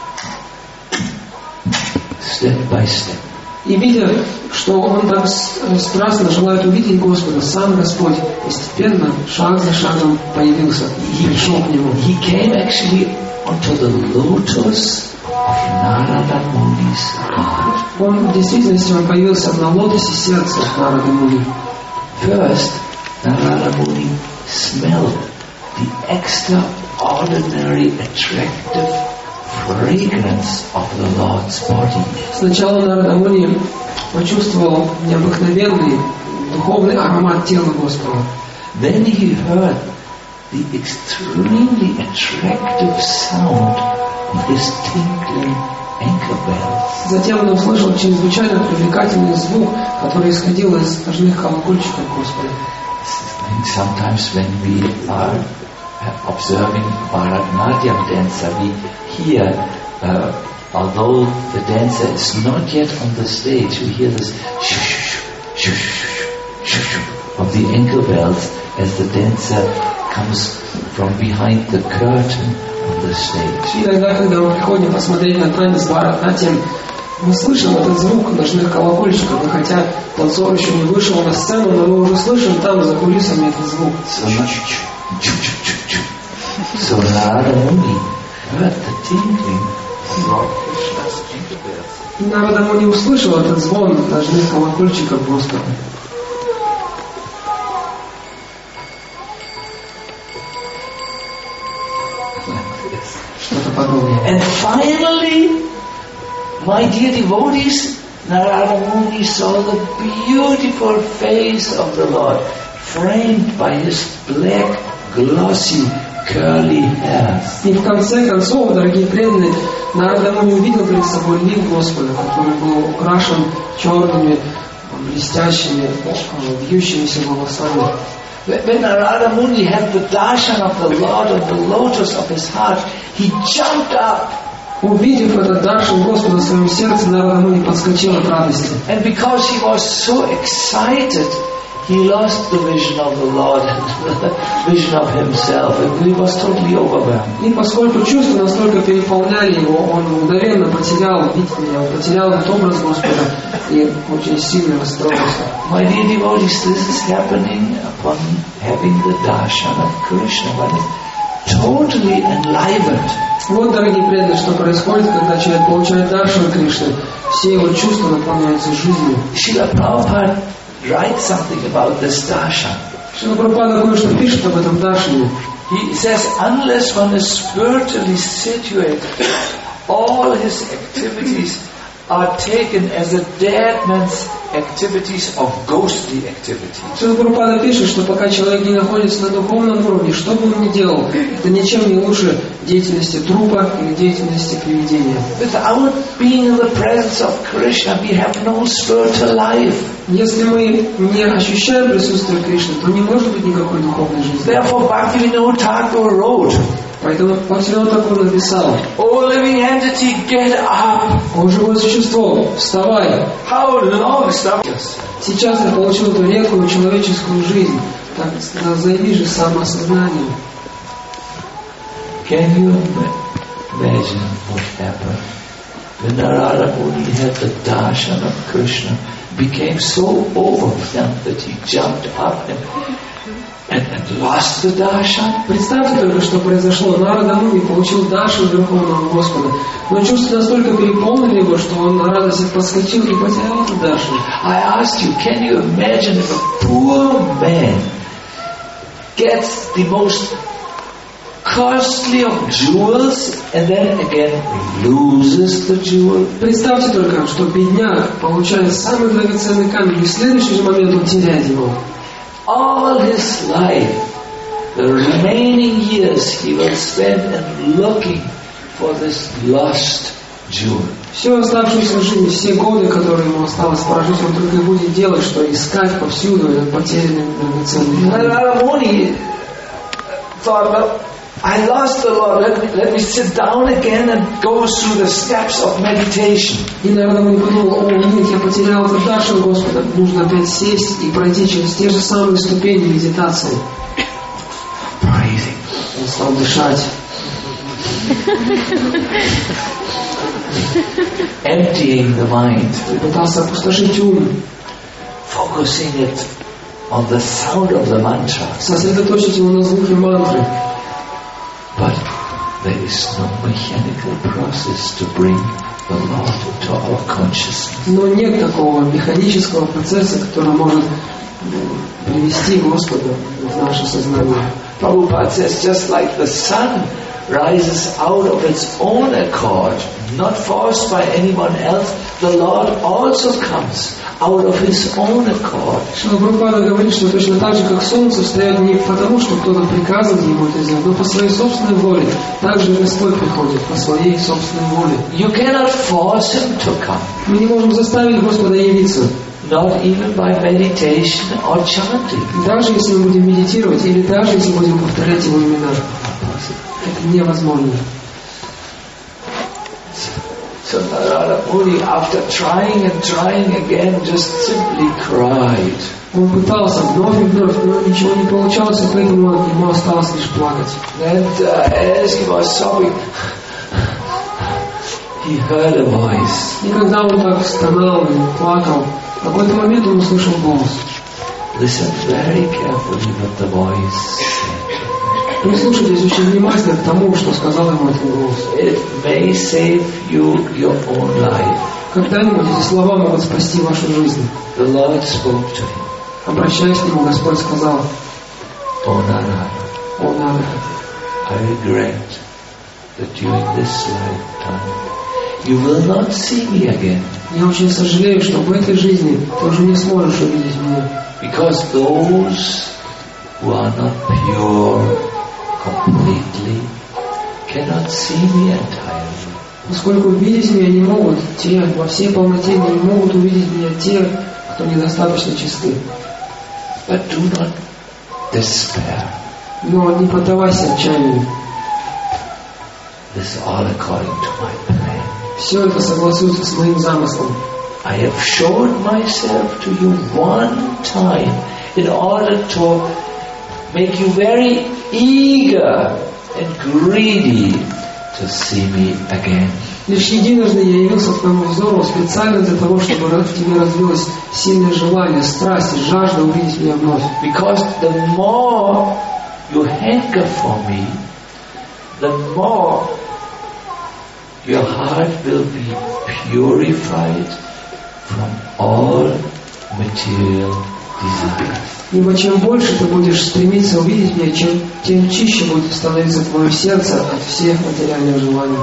step by step. И видя, что он так страстно желает увидеть Господа, сам Господь постепенно, шаг за шагом появился и пришел к нему. He came actually onto the lotus of Narada Muni's heart. Он в действительности он появился на лотосе сердца Нарада Муни. First, Narada Muni smelled the extraordinary attractive fragrance of the Lord's body. Сначала Нарада Муни почувствовал необыкновенный духовный аромат тела Господа. Then he heard the extremely attractive sound of his tinkling ankle bells. Затем он услышал чрезвычайно привлекательный звук, который исходил из ножных колокольчиков Господа. Sometimes when we are observing Bharatanatyam dancer, we hear, uh, although the dancer is not yet on the stage, we hear this shh, shh, shh, shh, shh of the ankle bells as the dancer comes from behind the curtain on the stage. И тогда, когда мы приходим посмотреть на танец Бхаратанатьям, мы слышим этот звук ножных колокольчиков, и хотя танцор еще не вышел на сцену, но мы уже слышим там за кулисами этот звук. So Narada Muni heard the tinkling of Lord Krishna's ankle bells. И Нарада Муни услышал этот звон ножных колокольчиков Господа. Что-то подобное. And finally, my dear devotees, Narada Muni saw the beautiful face of the Lord, framed by his black, glossy, curly hair. И в конце концов, дорогие преданные, Нарада Муни увидел перед собой лик Господа, который был украшен черными, блестящими, вьющимися волосами. When Narada Muni had the darshan of the Lord on the lotus of his heart, he jumped up. Увидев этот даршан Господа в своем сердце, Нарада Муни подскочил от радости. And because he was so excited, he lost the vision of the Lord, the vision of himself, and he was totally overwhelmed. И поскольку чувства настолько переполняли его, он мгновенно потерял видение, он потерял этот образ Господа и очень сильно расстроился. My dear devotees, this is happening upon having the darshan of Krishna, when it's totally enlivened. Вот, дорогие преданные, что происходит, когда человек получает даршан Кришны, все его чувства наполняются жизнью. Srila Prabhupada writes something about this darshan. Шрила Прабхупада кое-что пишет об этом даршане. He says, unless one is spiritually situated, all his activities are taken as a dead man's activities of ghostly activities. Шрила Прабхупада пишет, что пока человек не находится на духовном уровне, что бы он ни делал, это ничем не лучше деятельности трупа или деятельности привидения. Without being in the presence of Krishna, we have no spiritual life. Если мы не ощущаем присутствие Кришны, то не может быть никакой духовной жизни. Therefore, Bhaktivinoda Thakur wrote, поэтому Бхактивинода Тхакур написал: "O living entity, get up! О живое существо, вставай! How long stop us? Сейчас ты получил эту редкую человеческую жизнь, так займи же самоосознанием." Can you imagine what happened when Narada Muni had the darshan of Krishna, became so overwhelmed that he jumped up and, and, and lost the darshan? Представьте только, что произошло. Нарада Муни получил даршан Верховного Господа, но чувства настолько переполнили его, что он на радости подскочил и потерял этот даршан. I asked you, can you imagine if a poor man gets the most costly of jewels and then again loses the jewel? Представьте только, что бедняк получает самый драгоценный камень, и в следующий же момент он теряет его. All his life, the remaining years, he will spend in looking for this lost jewel. Всю оставшуюся жизнь, все годы, которые ему осталось прожить, он только и будет делать, что искать повсюду этот потерянный драгоценный камень. Narada Muni thought, well, I lost the Lord. Let me, let me sit down again and go through the steps of meditation. И, наверное, он подумал: о, нет, я потерял этот даршан Господа, нужно опять сесть и пройти через те же самые ступени медитации. Breathing. Он стал дышать. Emptying the mind. И пытался опустошить ум. Focusing it on the sound of the mantra. Сосредоточить его на звуке мантры. But there is no mechanical process to bring the Lord into our consciousness. Но нет такого механического процесса, который может привести Господа в наше сознание. Prabhupada says, just like the sun rises out of its own accord, not forced by anyone else, the Lord also comes out of His own accord. Шрила Прабхупада говорит, что точно так же, как солнце встает не потому, что кто-то приказывает ему это сделать, но по своей собственной воле. Также Господь приходит по своей собственной воле. You cannot force Him to come. Мы не можем заставить Господа явиться. Not even by meditation or chanting. Даже если мы будем медитировать, или даже если будем повторять Его имена. Это невозможно. So Narada Muni, after trying and trying again, just simply cried. Он пытался вновь и вновь, но ничего не получалось, и поэтому ему осталось лишь плакать. And uh, as he was sobbing, he heard a voice. И когда он так стонал и плакал, в какой-то момент он услышал голос. Listen very carefully what the voice said. Прислушайтесь очень внимательно к тому, что сказал ему этот голос. It may save you your own life. Когда-нибудь эти слова могут спасти вашу жизнь. The Lord spoke to him. Обращаясь к нему, Господь сказал: O Narada, О Нарада, I regret that during this lifetime you will not see me again. я очень сожалею, что в этой жизни ты уже не сможешь увидеть меня. Because those who are not pure completely cannot see me entirely. Поскольку видеть меня не могут те, во всей полноте не могут увидеть меня те, кто недостаточно чисты. But do not despair. Но не поддавайся отчаянию. This is all according to my plan. Все это согласуется с моим замыслом. I have shown myself to you one time in order to make you very eager and greedy to see me again. Лишь единожды я явился к твоему взору специально для того, чтобы в тебе развилось сильное желание, страсть, жажда увидеть меня вновь. Because the more you hanker for me, the more your heart will be purified from all material desires. Ибо чем больше ты будешь стремиться увидеть меня, чем, тем чище будет становиться твое сердце от всех материальных желаний.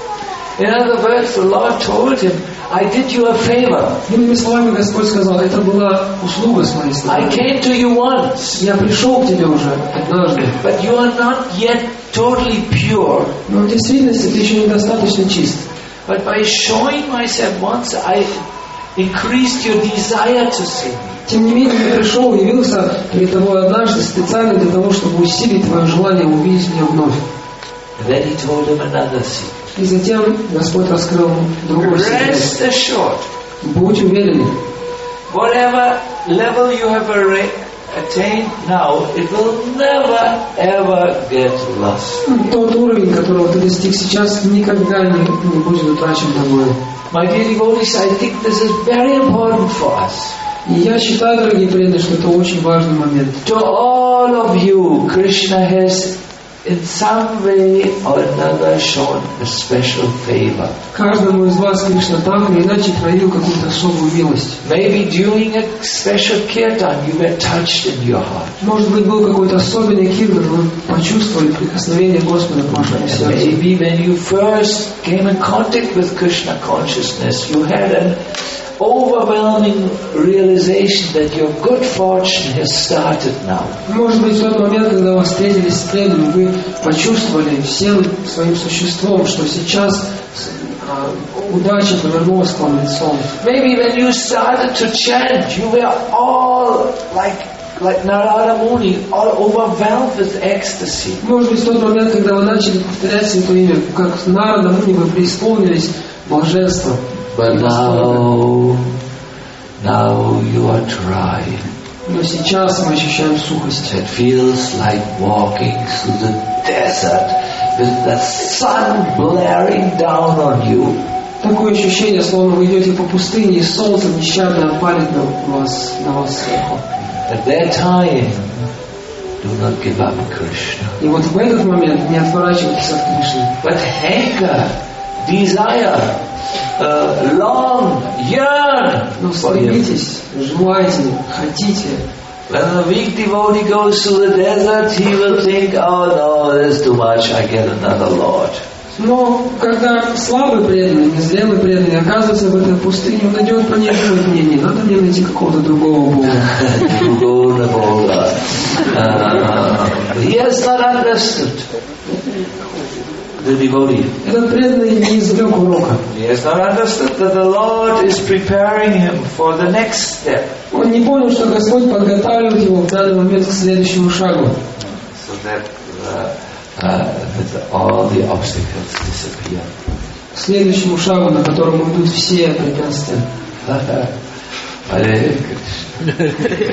In other words, the Lord told him, I did you a favor. Иными словами, Господь сказал, это была услуга с моей I стороны. came to you once, Я пришел к тебе уже однажды, but you are not yet totally pure. но в действительности ты еще недостаточно чист. But by showing myself once, I increased your desire to see me. Тем не менее, я пришел, явился перед тобой однажды специально для того, чтобы усилить твое желание увидеть меня вновь. And then he told him another secret. И затем Господь раскрыл другой секрет. Rest assured, Будь уверен, whatever level you have arra- attained now, it will never ever get lost. тот уровень, которого ты достиг сейчас, никогда не, не будет утрачен тобой. My dear devotees, I think this is very important for us. И я считаю, дорогие преданные, что это очень важный момент. To all of you, Krishna has in some way or another shown a special favor. Каждому из вас Кришна так или иначе проявил какую-то особую милость. Maybe during a special kirtan you were touched in your heart. Может быть, был какой-то особенный киртан, вы почувствовали прикосновение Господа к вашему сердцу. Maybe when you first came in contact with Krishna consciousness, you had an overwhelming realization that your good fortune has started now. Может быть, в тот момент, когда вы встретились с преданным, вы почувствовали всем своим существом, что сейчас а, удача повернулась к вам лицом. Maybe when you started to chant, you were all like like Narada Muni, all overwhelmed with ecstasy. Может быть, в тот момент, когда вы начали повторять Святое Имя, как Нарада Муни, вы преисполнились блаженством. But now, now you are dry. Но сейчас мы ощущаем сухость. It feels like walking through the desert with the sun blaring down on you. Такое ощущение, словно вы идете по пустыне, и солнце нещадно палит на вас, на вас сверху. At that time, do not give up Krishna. И вот в этот момент не отворачивайтесь от Кришны. But hanker, desire, uh, long, yearn Но for Him. стремитесь, желайте, хотите. When a weak devotee goes to the desert, he will think, oh no, this is too much, I get another Lord. Но когда слабый преданный, незрелый преданный оказывается в этой пустыне, он идет по ней думает, не, не надо мне найти какого-то другого Бога. Другого Бога. Uh, He has not understood. The devotee. Этот преданный не извлек урока. He has not understood that the Lord is preparing him for the next step. Он не понял, что Господь подготавливает его в данный момент к следующему шагу. So that, uh, uh, that all the obstacles disappear. К следующему шагу, на котором идут все препятствия. Hare Krishna.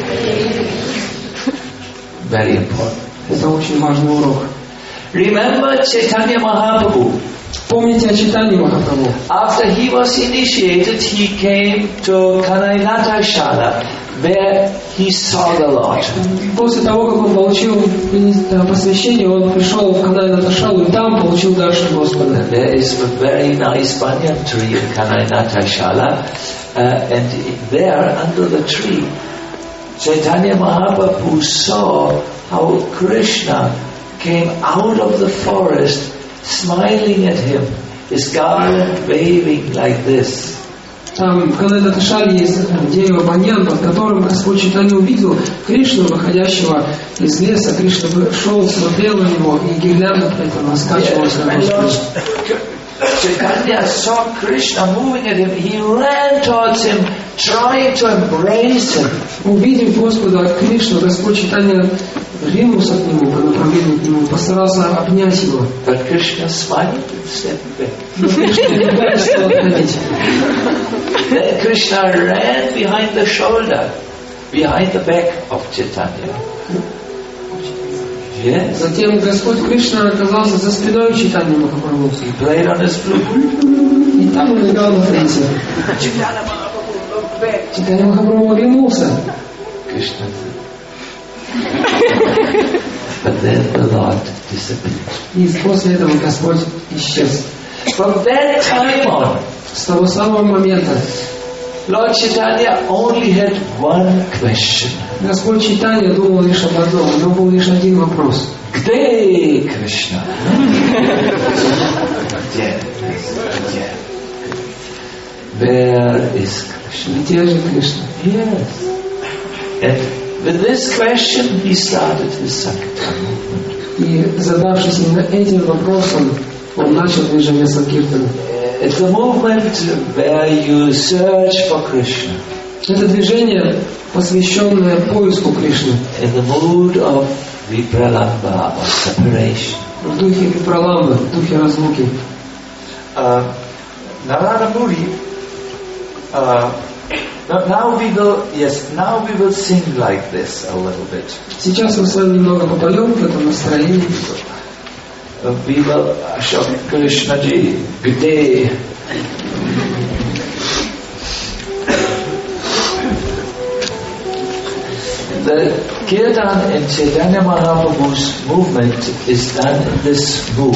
Very important. Это очень важный урок. Remember Chaitanya Mahaprabhu. Помните о читании Махапрабху. After he was initiated, he came to Kanainata Shala, where he saw the Lord. После того, как он получил посвящение, он пришел в Канай-Наташалу и там получил даршан Господа. There is a very nice banyan tree in Kanainata Shala, uh, and there, under the tree, Chaitanya Mahaprabhu saw how Krishna came out of the forest, smiling at him, his garland waving like this. Там в Канай-Наташале есть дерево баньян, под которым Господь Чайтанья увидел Кришну, выходящего из леса. Кришна шел, смотрел на него, и гирлянда при этом раскачивалась на его спине. Chaitanya saw Krishna moving at him. He ran towards him, trying to embrace him. Увидев Господа от Кришну, Господь Чайтанья ринулся к нему, по направлению к нему, постарался обнять его. But Krishna smiled and stepped back. Но Кришна не стал отходить. Then Krishna ran behind the shoulder behind the back of Chaitanya. Yes. Затем Господь Кришна оказался за спиной Чайтаньи Махапрабху. He played on his flute. И там он играл на флейте. Чайтанья Махапрабху оглянулся. Krishna. But then the Lord disappeared. И после этого Господь исчез. From that time on, с того самого момента Lord Chaitanya only had one question. Господь Чайтанья думал лишь об одном, у него был лишь один вопрос. Где Кришна? Где? Где? Where is Krishna? Где же Кришна? Yes. And with this question he started his Sankirtan movement. И задавшись именно этим вопросом, он начал движение Санкиртана. It's a movement where you search for Krishna. Это движение, посвященное поиску Кришны. In the mood of vipralamba, of separation. В духе випраламбы, в духе разлуки. Uh, Narada Muni. Uh, now we will, yes, now we will sing like this a little bit. Сейчас мы с вами немного попоем в этом настроении. We will show Krishna ji, good day. The Kirtan in Chaitanya Mahaprabhu's movement is done in this mood.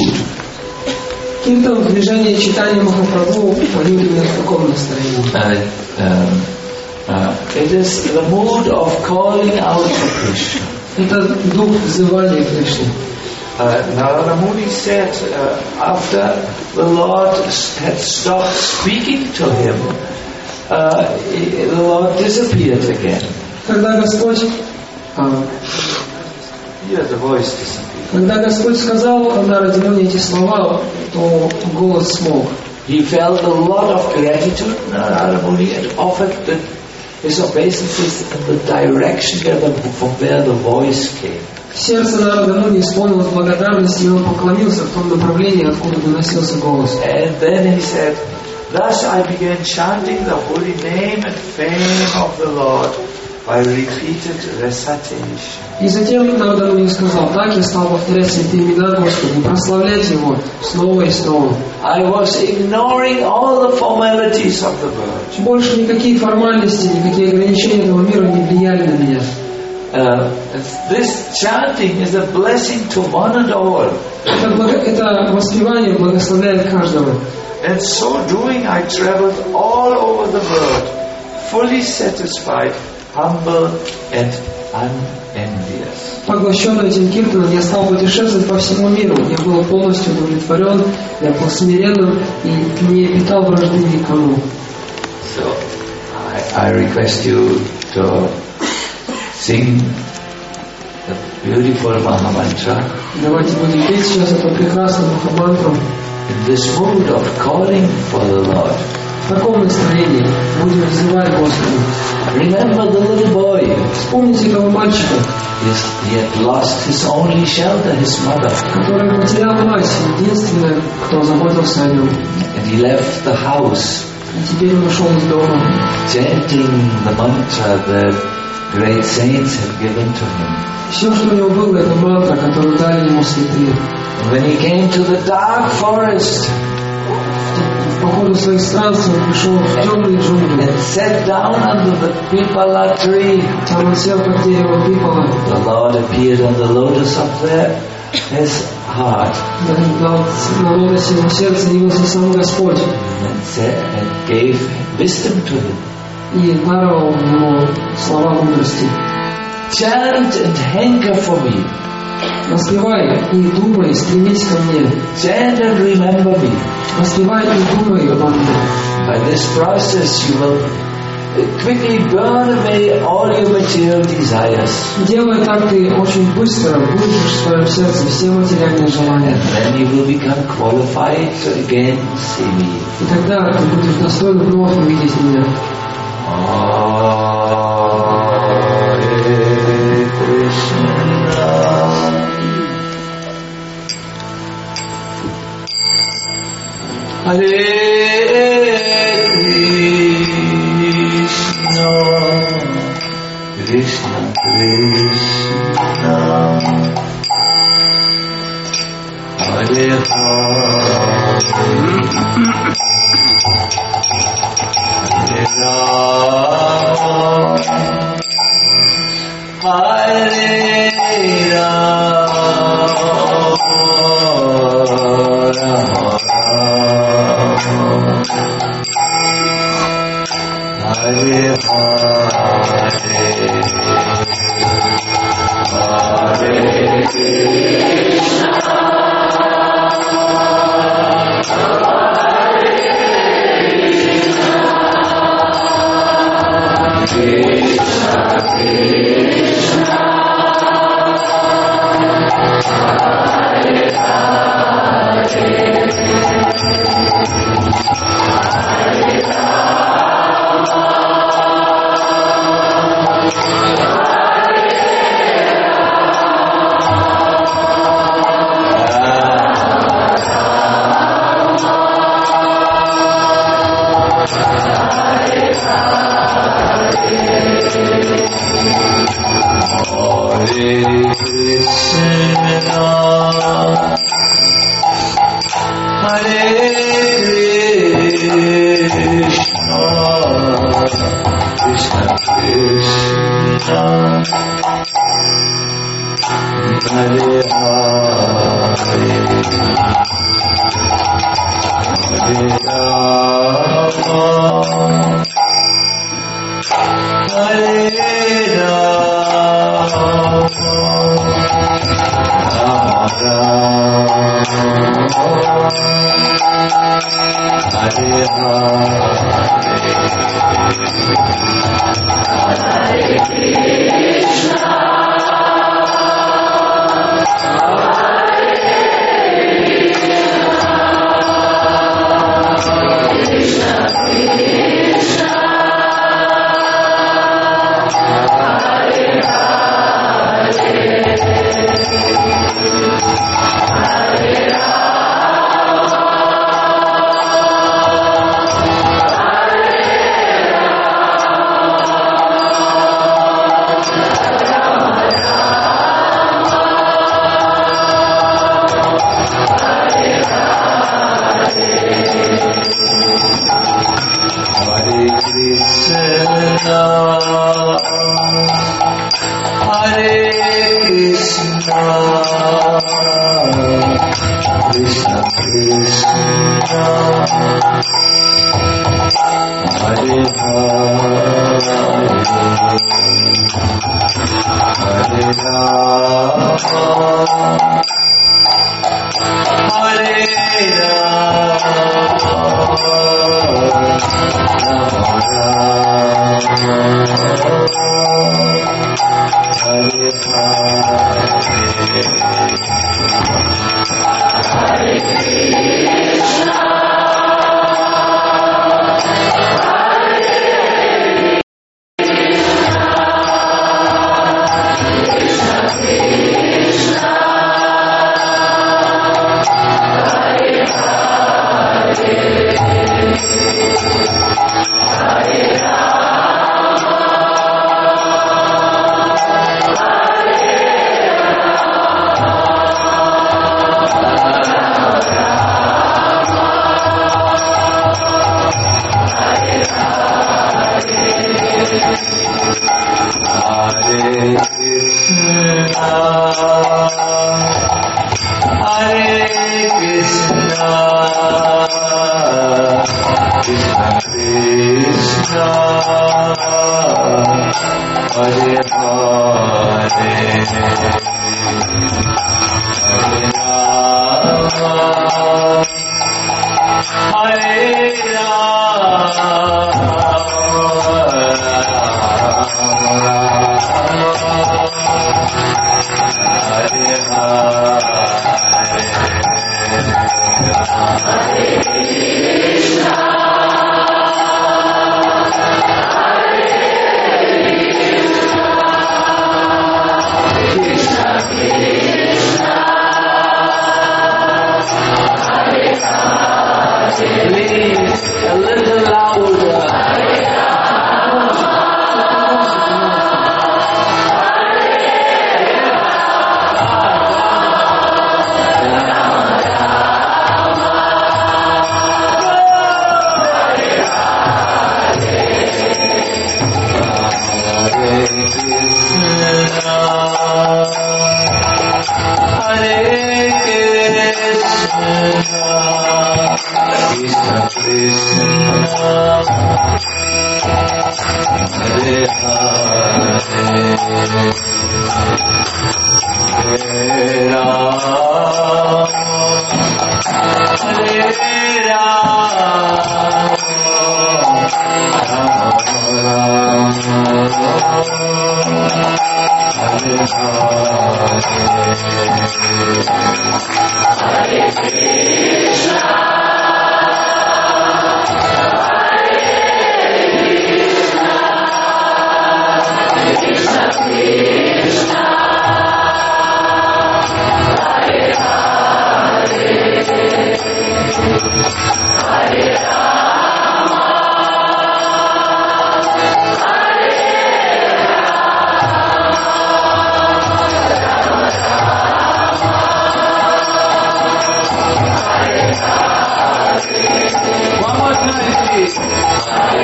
Киртан в движении Чайтаньи Махапрабху поют именно в таком настроении. Uh, um, uh, it is the mood of calling out for Krishna. Это дух взывания Кришны. Uh, Narada Muni said uh, after the Lord had stopped speaking to him, uh, the Lord disappeared again. Когда Господь, а, Yeah, the voice disappeared. когда Господь сказал Нараде Муни эти слова, то голос смолк. He felt a lot of gratitude, Narada Muni, and offered the, his obeisances in the direction where the, from where the voice came. Сердце Нарада Муни исполнилось благодарности, и он поклонился в том направлении, откуда доносился голос. And then he said, thus I began chanting the holy name and fame of the Lord by repeated recitation. И затем Нарада Муни сказал, так я стал повторять святые имена Господа, прославлять Его снова и снова. I was ignoring all the formalities of the world. Больше никакие формальности, никакие ограничения этого мира не влияли на меня. Uh, this chanting is a blessing to one and all. Это, благо, это воспевание благословляет каждого. And so doing, I traveled all over the world, fully satisfied, humble, and unenvious. Поглощенный этим киртаном, я стал путешествовать по всему миру. Я был полностью удовлетворен, я был смиренным и не питал вражды никому. So, I, I request you to sing the beautiful Mahamantra. Давайте будем петь сейчас эту прекрасную Махамантру. In this mood of calling for the Lord. В таком настроении будем взывать Господу. Remember the little boy. Вспомните этого мальчика, He had lost his only shelter, his mother. который потерял мать, единственная, кто заботился о нем. And he left the house. И теперь он ушел из дома, chanting the mantra that great saints had given to him. Все, что у него было, это мантра, которую дали ему святые. When he came to the dark forest, по ходу своих странствий он пришел в темные джунгли. and sat down under the pipala tree, Там он сел под дерево пипола. the Lord appeared on the lotus of the, his heart, На лотосе его сердца явился сам Господь and, said, and gave wisdom to him. и даровал ему слова мудрости. Chant and hanker for me. Воспевай и думай, стремись ко мне. Chant and remember me. Воспевай и думай обо мне. By this process you will quickly burn away all your material desires. Делая так, ты очень быстро вылечишь в своем сердце все материальные желания. Then you will become qualified to again see me. И тогда ты будешь достоин вновь увидеть меня. Hare Krishna, Hare Krishna, Hare Krishna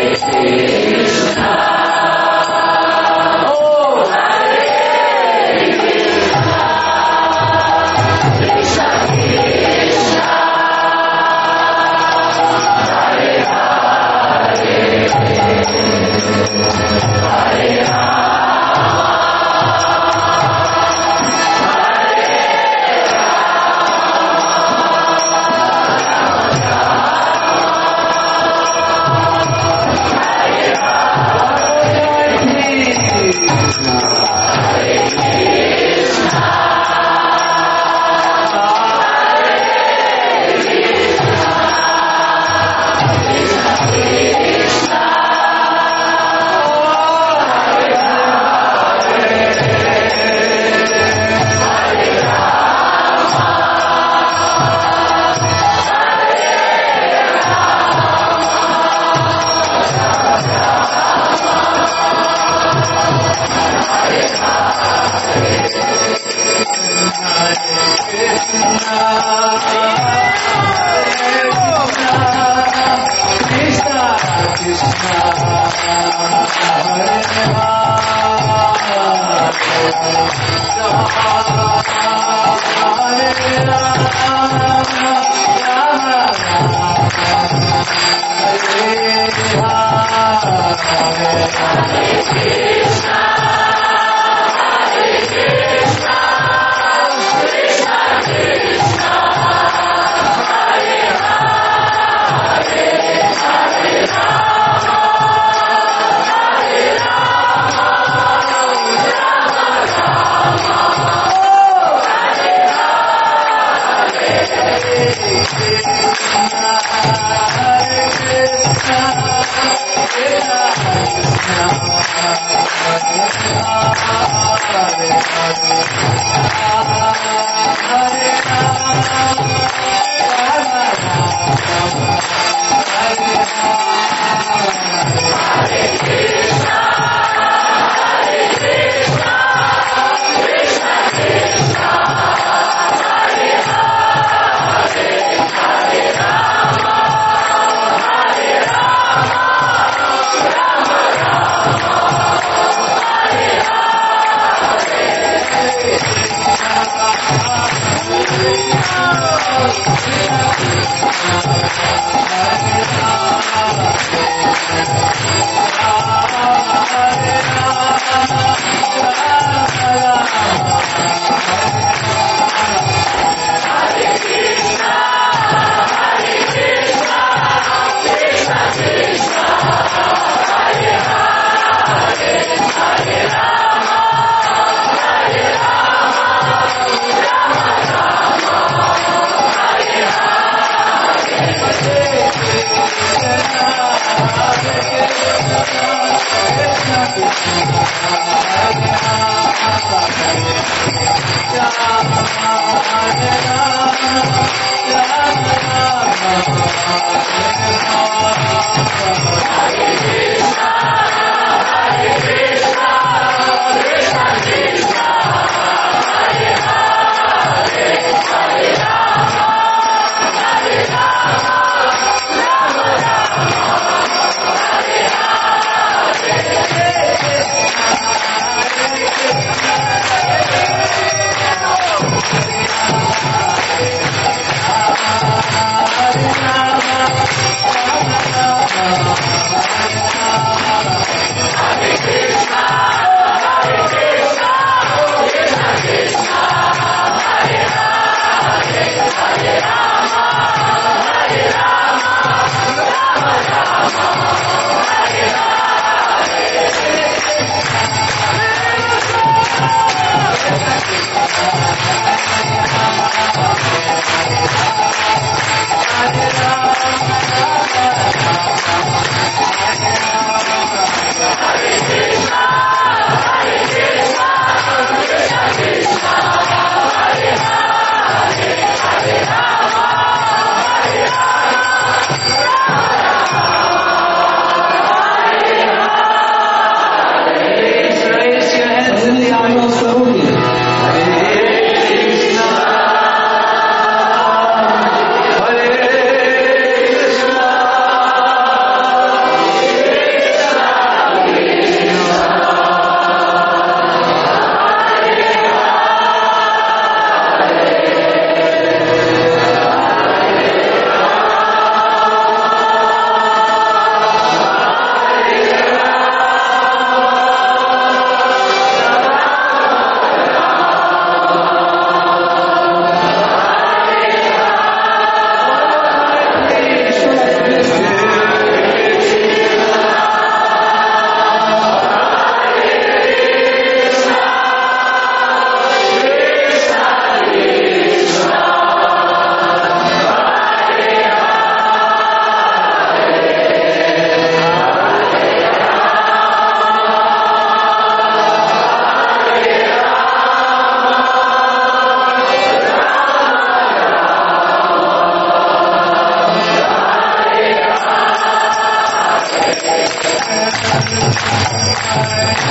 Hare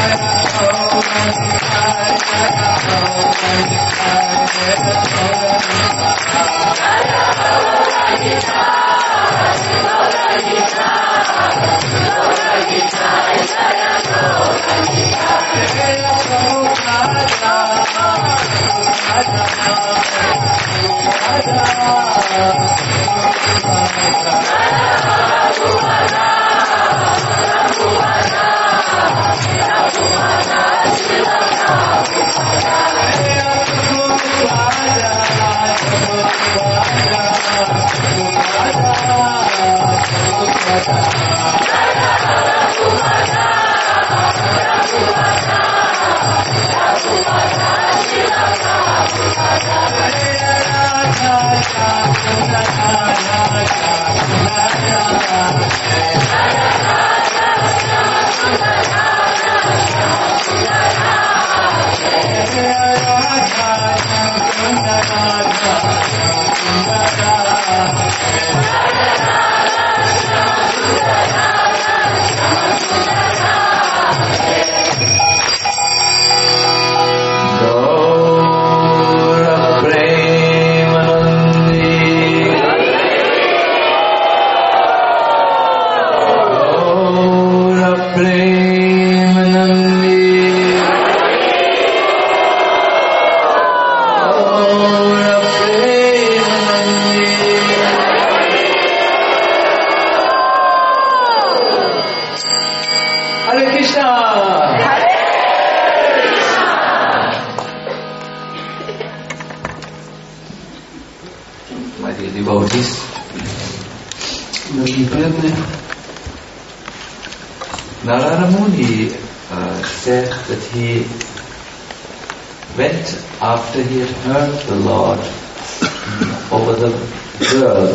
Narada Muni uh, said that he went after he had heard the Lord over the world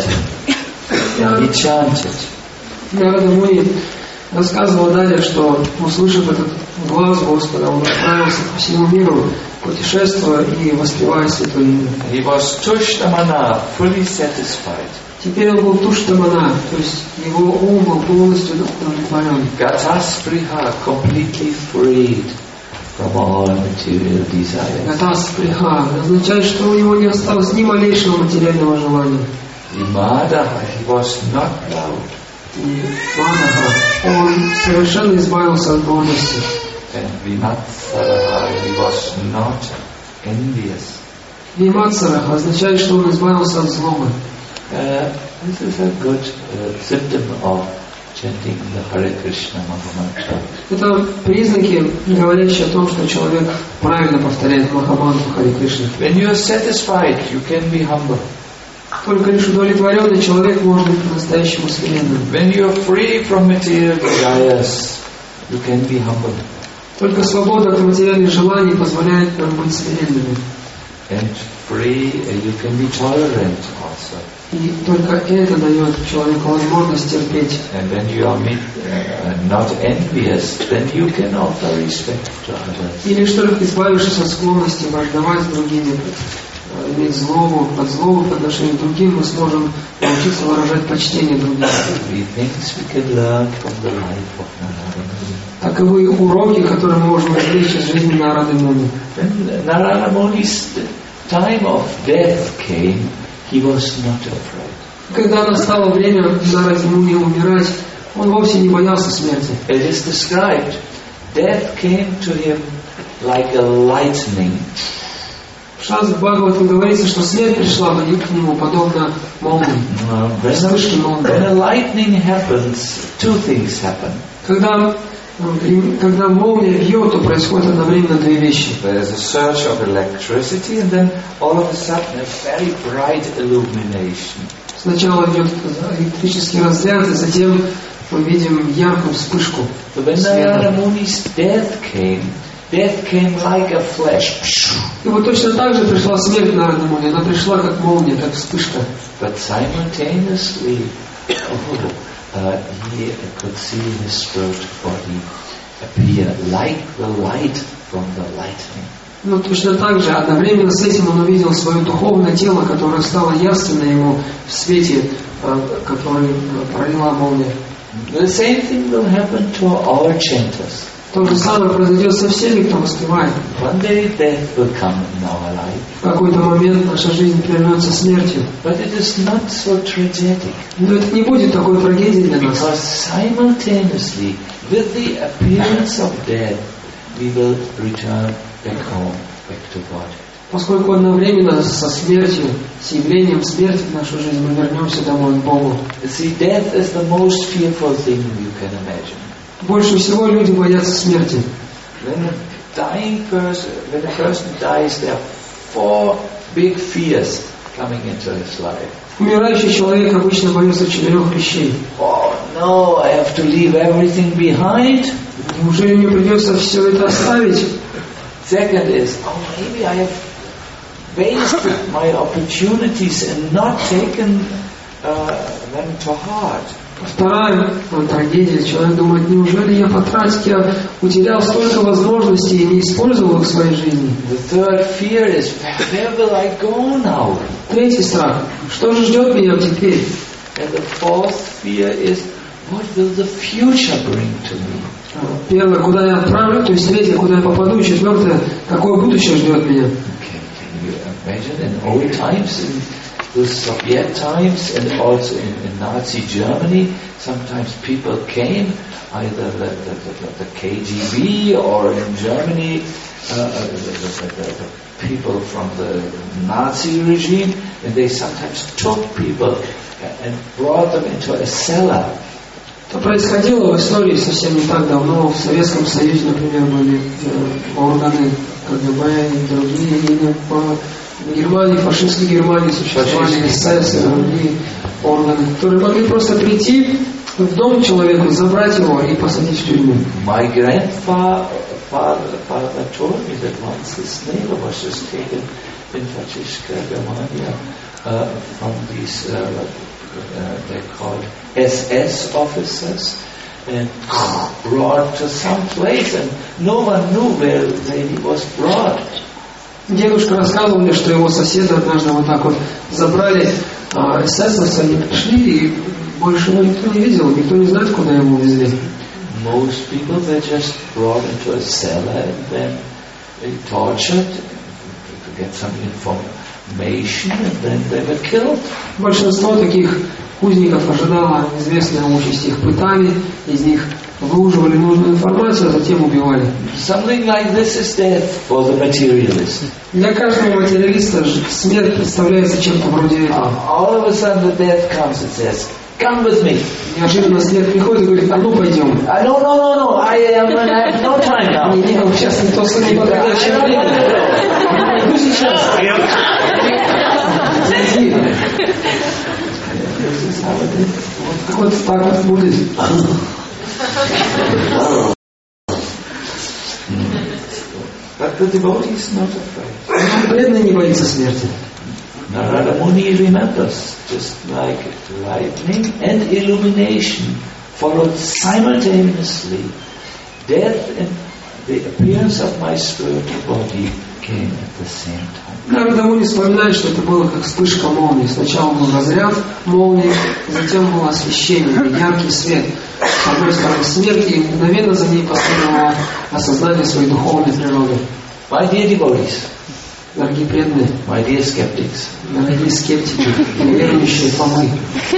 and he chanted. Нарада Муни рассказывал далее, что, услышав этот глаз Господа, он отправился по всему миру, путешествуя и воспевая Святое Имя. He was Tushtamana, fully satisfied. Теперь он был Туштамана, то есть его ум был полностью удовлетворен. Gataspriha, completely freed from all material desires. Gataspriha означает, что у него не осталось ни малейшего материального желания. Vimadaha, he was not proud. И Мадаха, он совершенно избавился от гордости. And Vimatsaraha, he was not envious. Виматсараха означает, что он избавился от злобы. Uh, this is a good uh, symptom of chanting the Hare Krishna Mahamantra. Это признаки, говорящие о том, что человек правильно повторяет Махамантру Харе Кришна. When you are satisfied, you can be humble. Только лишь удовлетворенный человек может быть по-настоящему смиренным. When you are free from material desires, you can be humble. Только свобода от материальных желаний позволяет нам быть смиренными. And free, you can be tolerant also. И только это дает человеку возможность терпеть. And when you are uh, not envious, then you can offer respect to others. И лишь только избавившись от склонности враждовать с другими, иметь злобу, от злобы по отношению к другим, мы сможем научиться выражать почтение другим. Three things we can learn from the life of Narada Muni. Таковы уроки, которые мы можем извлечь из жизни Нарады Муни. When Narada Muni's time of death came, he was not afraid. Когда настало время Нараде Муни умирать, он вовсе не боялся смерти. It is described, death came to him like a lightning. В Шастре Бхагаватам говорится, что смерть пришла к нему подобно молнии. Вспышке молнии. When a lightning happens, two things happen. Когда Когда молния бьет, то происходит одновременно две вещи. There is a surge of electricity, and then all of a sudden a very bright illumination. Сначала идет электрический разряд, и затем мы видим яркую вспышку. So when Narada Muni's death came, death came like a flash. И вот точно так же пришла смерть Нарады Муни. Она пришла как молния, как вспышка. But simultaneously, oh, Uh, he could see his spiritual body appear like the light from the lightning. Но точно так же, одновременно с этим он увидел свое духовное тело, которое стало явственно ему в свете, который пролила молния. The same thing will happen to our chanters. То же самое произойдет со всеми, кто воспевает. One day death will come in our life. В какой-то момент наша жизнь прервется смертью. But it is not so tragic. Но это не будет такой трагедией для нас. Because simultaneously, with the appearance of death, we will return back home, back to God. Поскольку одновременно со смертью, с явлением смерти в нашу жизнь мы вернемся домой к Богу. See, death is the most fearful thing you can imagine. Больше всего люди боятся смерти. When a dying person, when a person dies, there are four big fears coming into his life. Умирающий человек обычно боится четырех вещей. Oh no, I have to leave everything behind. Неужели мне придется все это оставить? Second is, oh maybe I have wasted my opportunities and not taken uh, them to heart. Вторая ну, трагедия. Человек думает, неужели я потратил, я утерял столько возможностей и не использовал их в своей жизни. The third fear is, where will I go now? Третий страх. Что же ждет меня теперь? And the fourth fear is, what will the future bring to me? Первое, куда я отправлю, то есть третье, куда я попаду. Четвертое, какое будущее ждет меня. Can, can you imagine in old times, in the Soviet times, and also in, in Nazi Germany, sometimes people came, either the, the, the, the K G B or in Germany, uh, the, the, the, the people from the Nazi regime, and they sometimes took people and brought them into a cellar. Это происходило в истории совсем не так давно. В Советском Союзе, например, были органы КГБ и другие. И в Германии, фашистской Германии существовали СС и другие органы, которые могли просто прийти в дом человеку, забрать его и посадить в тюрьму. My grandfather father, father told me that once his neighbor was just taken in Fascist Germany uh, from these uh, uh, they're called S S officers and brought to some place and no one knew where, where he was brought. Дедушка рассказывал мне, что его соседа однажды вот так вот забрали, а эсэсовцы, они пришли, и больше его никто не видел, никто не знает, куда его увезли. Most people were just brought into a cellar and then tortured to get some information and then they were killed. Большинство таких узников ожидало известная участь. Их пытали, из них выуживали нужную информацию, а затем убивали. Something like this is death for the materialist. Для каждого материалиста смерть представляется чем-то вроде этого. All of a sudden the death comes and says, come with me. Неожиданно смерть приходит и говорит, а ну пойдем. I no, no, no, no, I am, I have no time now. Не, не, сейчас не то, что не подходящее время. Ну сейчас. Вот так вот будет. But the devotee is not afraid. Преданный не боится смерти. Narada Muni remembers, just like lightning and illumination followed simultaneously. Death and the appearance of my spiritual body came at the same time. Нарада Муни вспоминает, что это было как вспышка молнии. Сначала был разряд молнии, затем было освещение, яркий свет. С одной стороны смерть, и мгновенно за ней последовало осознание своей духовной природы. My dear devotees, дорогие преданные, my dear skeptics, дорогие скептики, неверующие Фомы,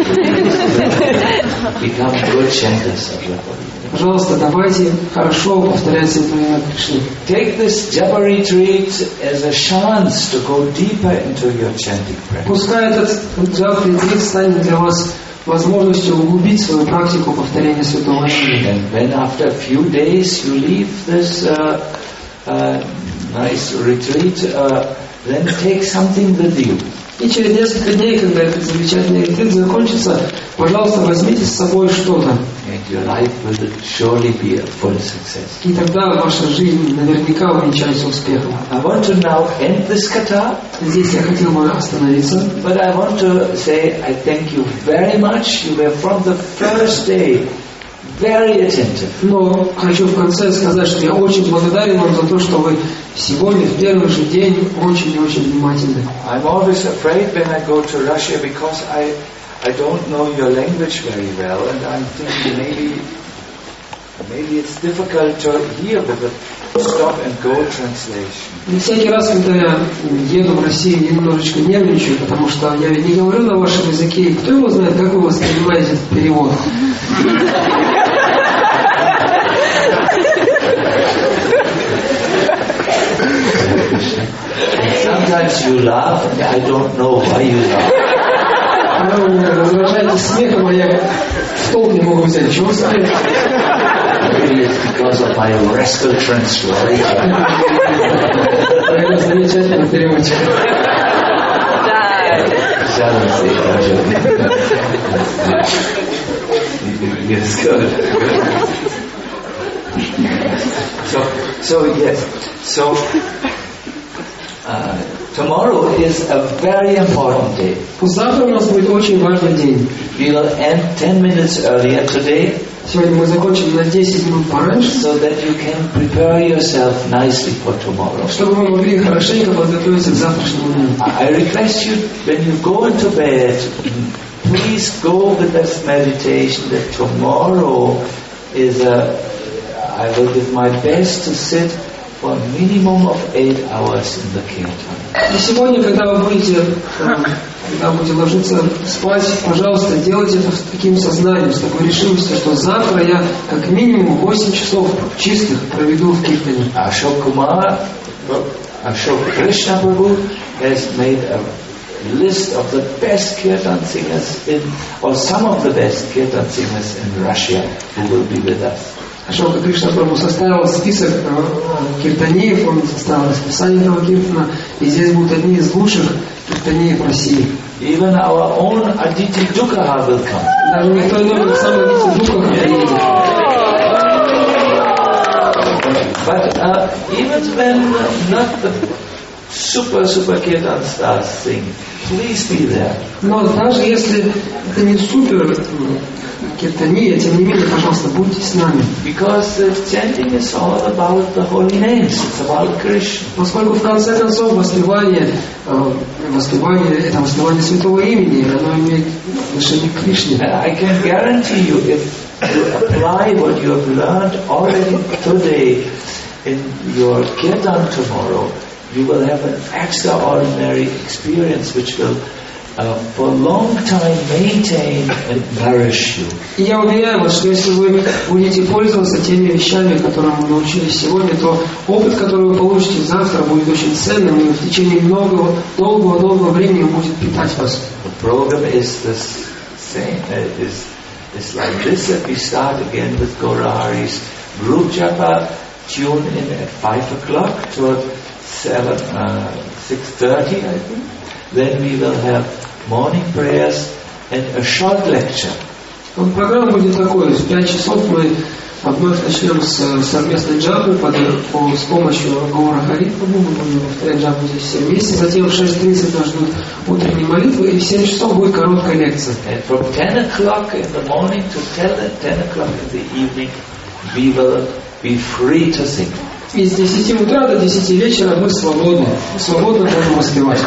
become good chanters of Japa. Пожалуйста, давайте хорошо повторять святое имя Кришны. Take this Japa retreat as a chance to go deeper into your chanting practice. Пускай этот джап-ретрит станет для вас возможностью углубить свою практику повторения святого имени. And when after a few days you leave this uh, uh, nice retreat, uh, then take something with you. И через несколько дней, когда этот замечательный ретрит закончится, пожалуйста, возьмите с собой что-то. And your life will surely be a full success. И тогда ваша жизнь наверняка увенчается успехом. I want to now end this katha. Здесь я хотел бы остановиться. But I want to say I thank you very much. You were from the first day very attentive. Но хочу в конце сказать, что я очень благодарен вам за то, что вы сегодня, в первый же день, очень и очень внимательны. I'm always afraid when I go to Russia because I I don't know your language very well, and I'm thinking maybe maybe it's difficult to hear with the stop and go translation. И всякий раз, когда я еду в Россию, я немножечко нервничаю, потому что я ведь не говорю на вашем языке, и кто его знает, как вы воспринимаете этот перевод. Sometimes you laugh and I don't know why you laugh. Вы меня раздражаете смехом, а я в толк не могу взять. Чего смех? Maybe it's because of my rascal translation. Это замечательный переводчик. Yes, good. So, so yes, so uh, tomorrow is a very important day. Завтра у нас будет очень важный день. We will end ten minutes earlier today. Сегодня мы закончим на десять минут пораньше, so that you can prepare yourself nicely for tomorrow. Чтобы вы могли хорошенько подготовиться к завтрашнему дню. I request you, when you go into bed, please go with this meditation that tomorrow is a, I will give my best to sit for a minimum of eight hours in the kirtan. И сегодня, когда вы будете, когда будете ложиться спать, пожалуйста, делайте это с таким сознанием, с такой решимостью, что завтра я как минимум восемь часов чистых проведу в киртане. Ashok Kumar, Ashok Krishna Prabhu has made a list of the best kirtan singers in, or some of the best kirtan singers in Russia who will be with us. Ашока Кришна Прабху составил список киртаниев, он составил расписание этого киртана, и здесь будут одни из лучших киртаниев России. Even our own Aditi Dukkha will come. Даже никто иной, как сам Адити Дукха приедет. But uh, even when not the super super kirtan stars sing, please be there. Но даже если это не супер киртания, тем не менее, пожалуйста, будьте с нами. Because the chanting is all about the holy names. It's about Krishna. Поскольку в конце концов воспевание, воспевание это воспевание святого имени, оно имеет отношение к Кришне. And I can guarantee you, if you apply what you have learned already today in your kirtan tomorrow, you will have an extraordinary experience which will uh, for a long time maintain and nourish you. И я уверяю вас, что если вы будете пользоваться теми вещами, которым вы научились сегодня, то опыт, который вы получите завтра, будет очень ценным, и в течение многого, долгого-долгого времени будет питать вас. The program is the same. Uh, is is like this. That we start again with Gaurahari's group japa. Tune in at five o'clock to seven, uh, six thirty, I think. Then we will have morning prayers and a short lecture. Вот программа будет такой: в пять часов мы вновь начнем с совместной джапы под, по, с помощью Гаура Хари, мы будем повторять джапу здесь все вместе. Затем в шесть тридцать нас ждут утренние молитвы, и в семь часов будет короткая лекция. And from ten o'clock in the morning to ten o'clock in the evening, we will be free to sing. И с десяти утра до десяти вечера мы свободны. Свободно можем воспевать.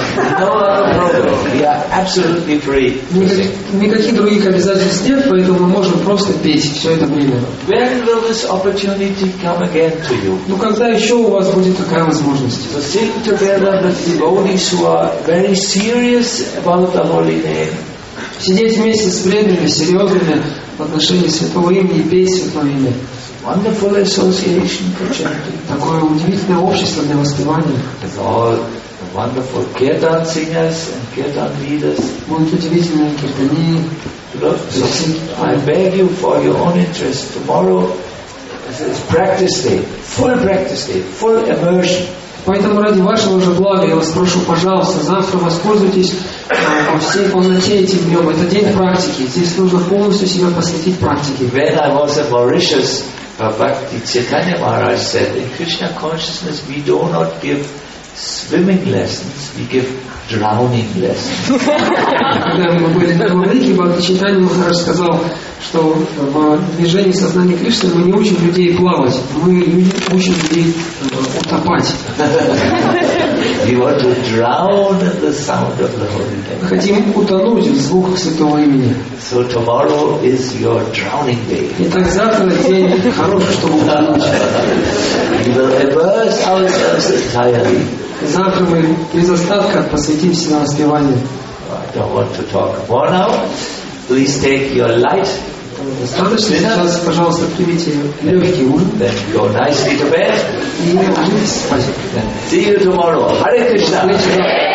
We are absolutely free to sing. Никаких других обязательств нет, поэтому мы можем просто петь все это время. When will this opportunity come again to you? Ну когда еще у вас будет такая возможность? To sing together with devotees who are very serious about the holy name. Сидеть вместе с преданными, серьезными в отношении святого имени и петь святое имя. Wonderful association for chanting. Такое удивительное общество для воспевания. With all the wonderful kirtan singers and kirtan leaders. Будут удивительные киртании. Look, so I beg you for your own interest. Tomorrow is practice day, full practice day, full immersion. Поэтому ради вашего же блага я вас прошу, пожалуйста, завтра воспользуйтесь по всей полноте этим днем. Это день практики. Здесь нужно полностью себя посвятить практике. When I was in Mauritius, Bhakti Chaitanya Maharaj said, in Krishna consciousness we do not give swimming lessons, we give drowning lessons. Когда мы были на Маврике, Бхакти Чайтанья Махарадж сказал, что в движении сознания Кришны мы не учим людей плавать, мы учим людей утопать. We want to drown in the sound of the holy name. Хотим утонуть в звуках Святого имени. So tomorrow is your drowning day. Итак, завтра день хороший, чтобы утонуть. We will immerse ourselves entirely. Завтра мы без остатка посвятим себя воспеванию. I don't want to talk more now. Please take your light. Достаточно. Сейчас, пожалуйста, примите легкий ужин. Then go nicely to bed. И ложитесь спать. See you tomorrow. Hare Krishna.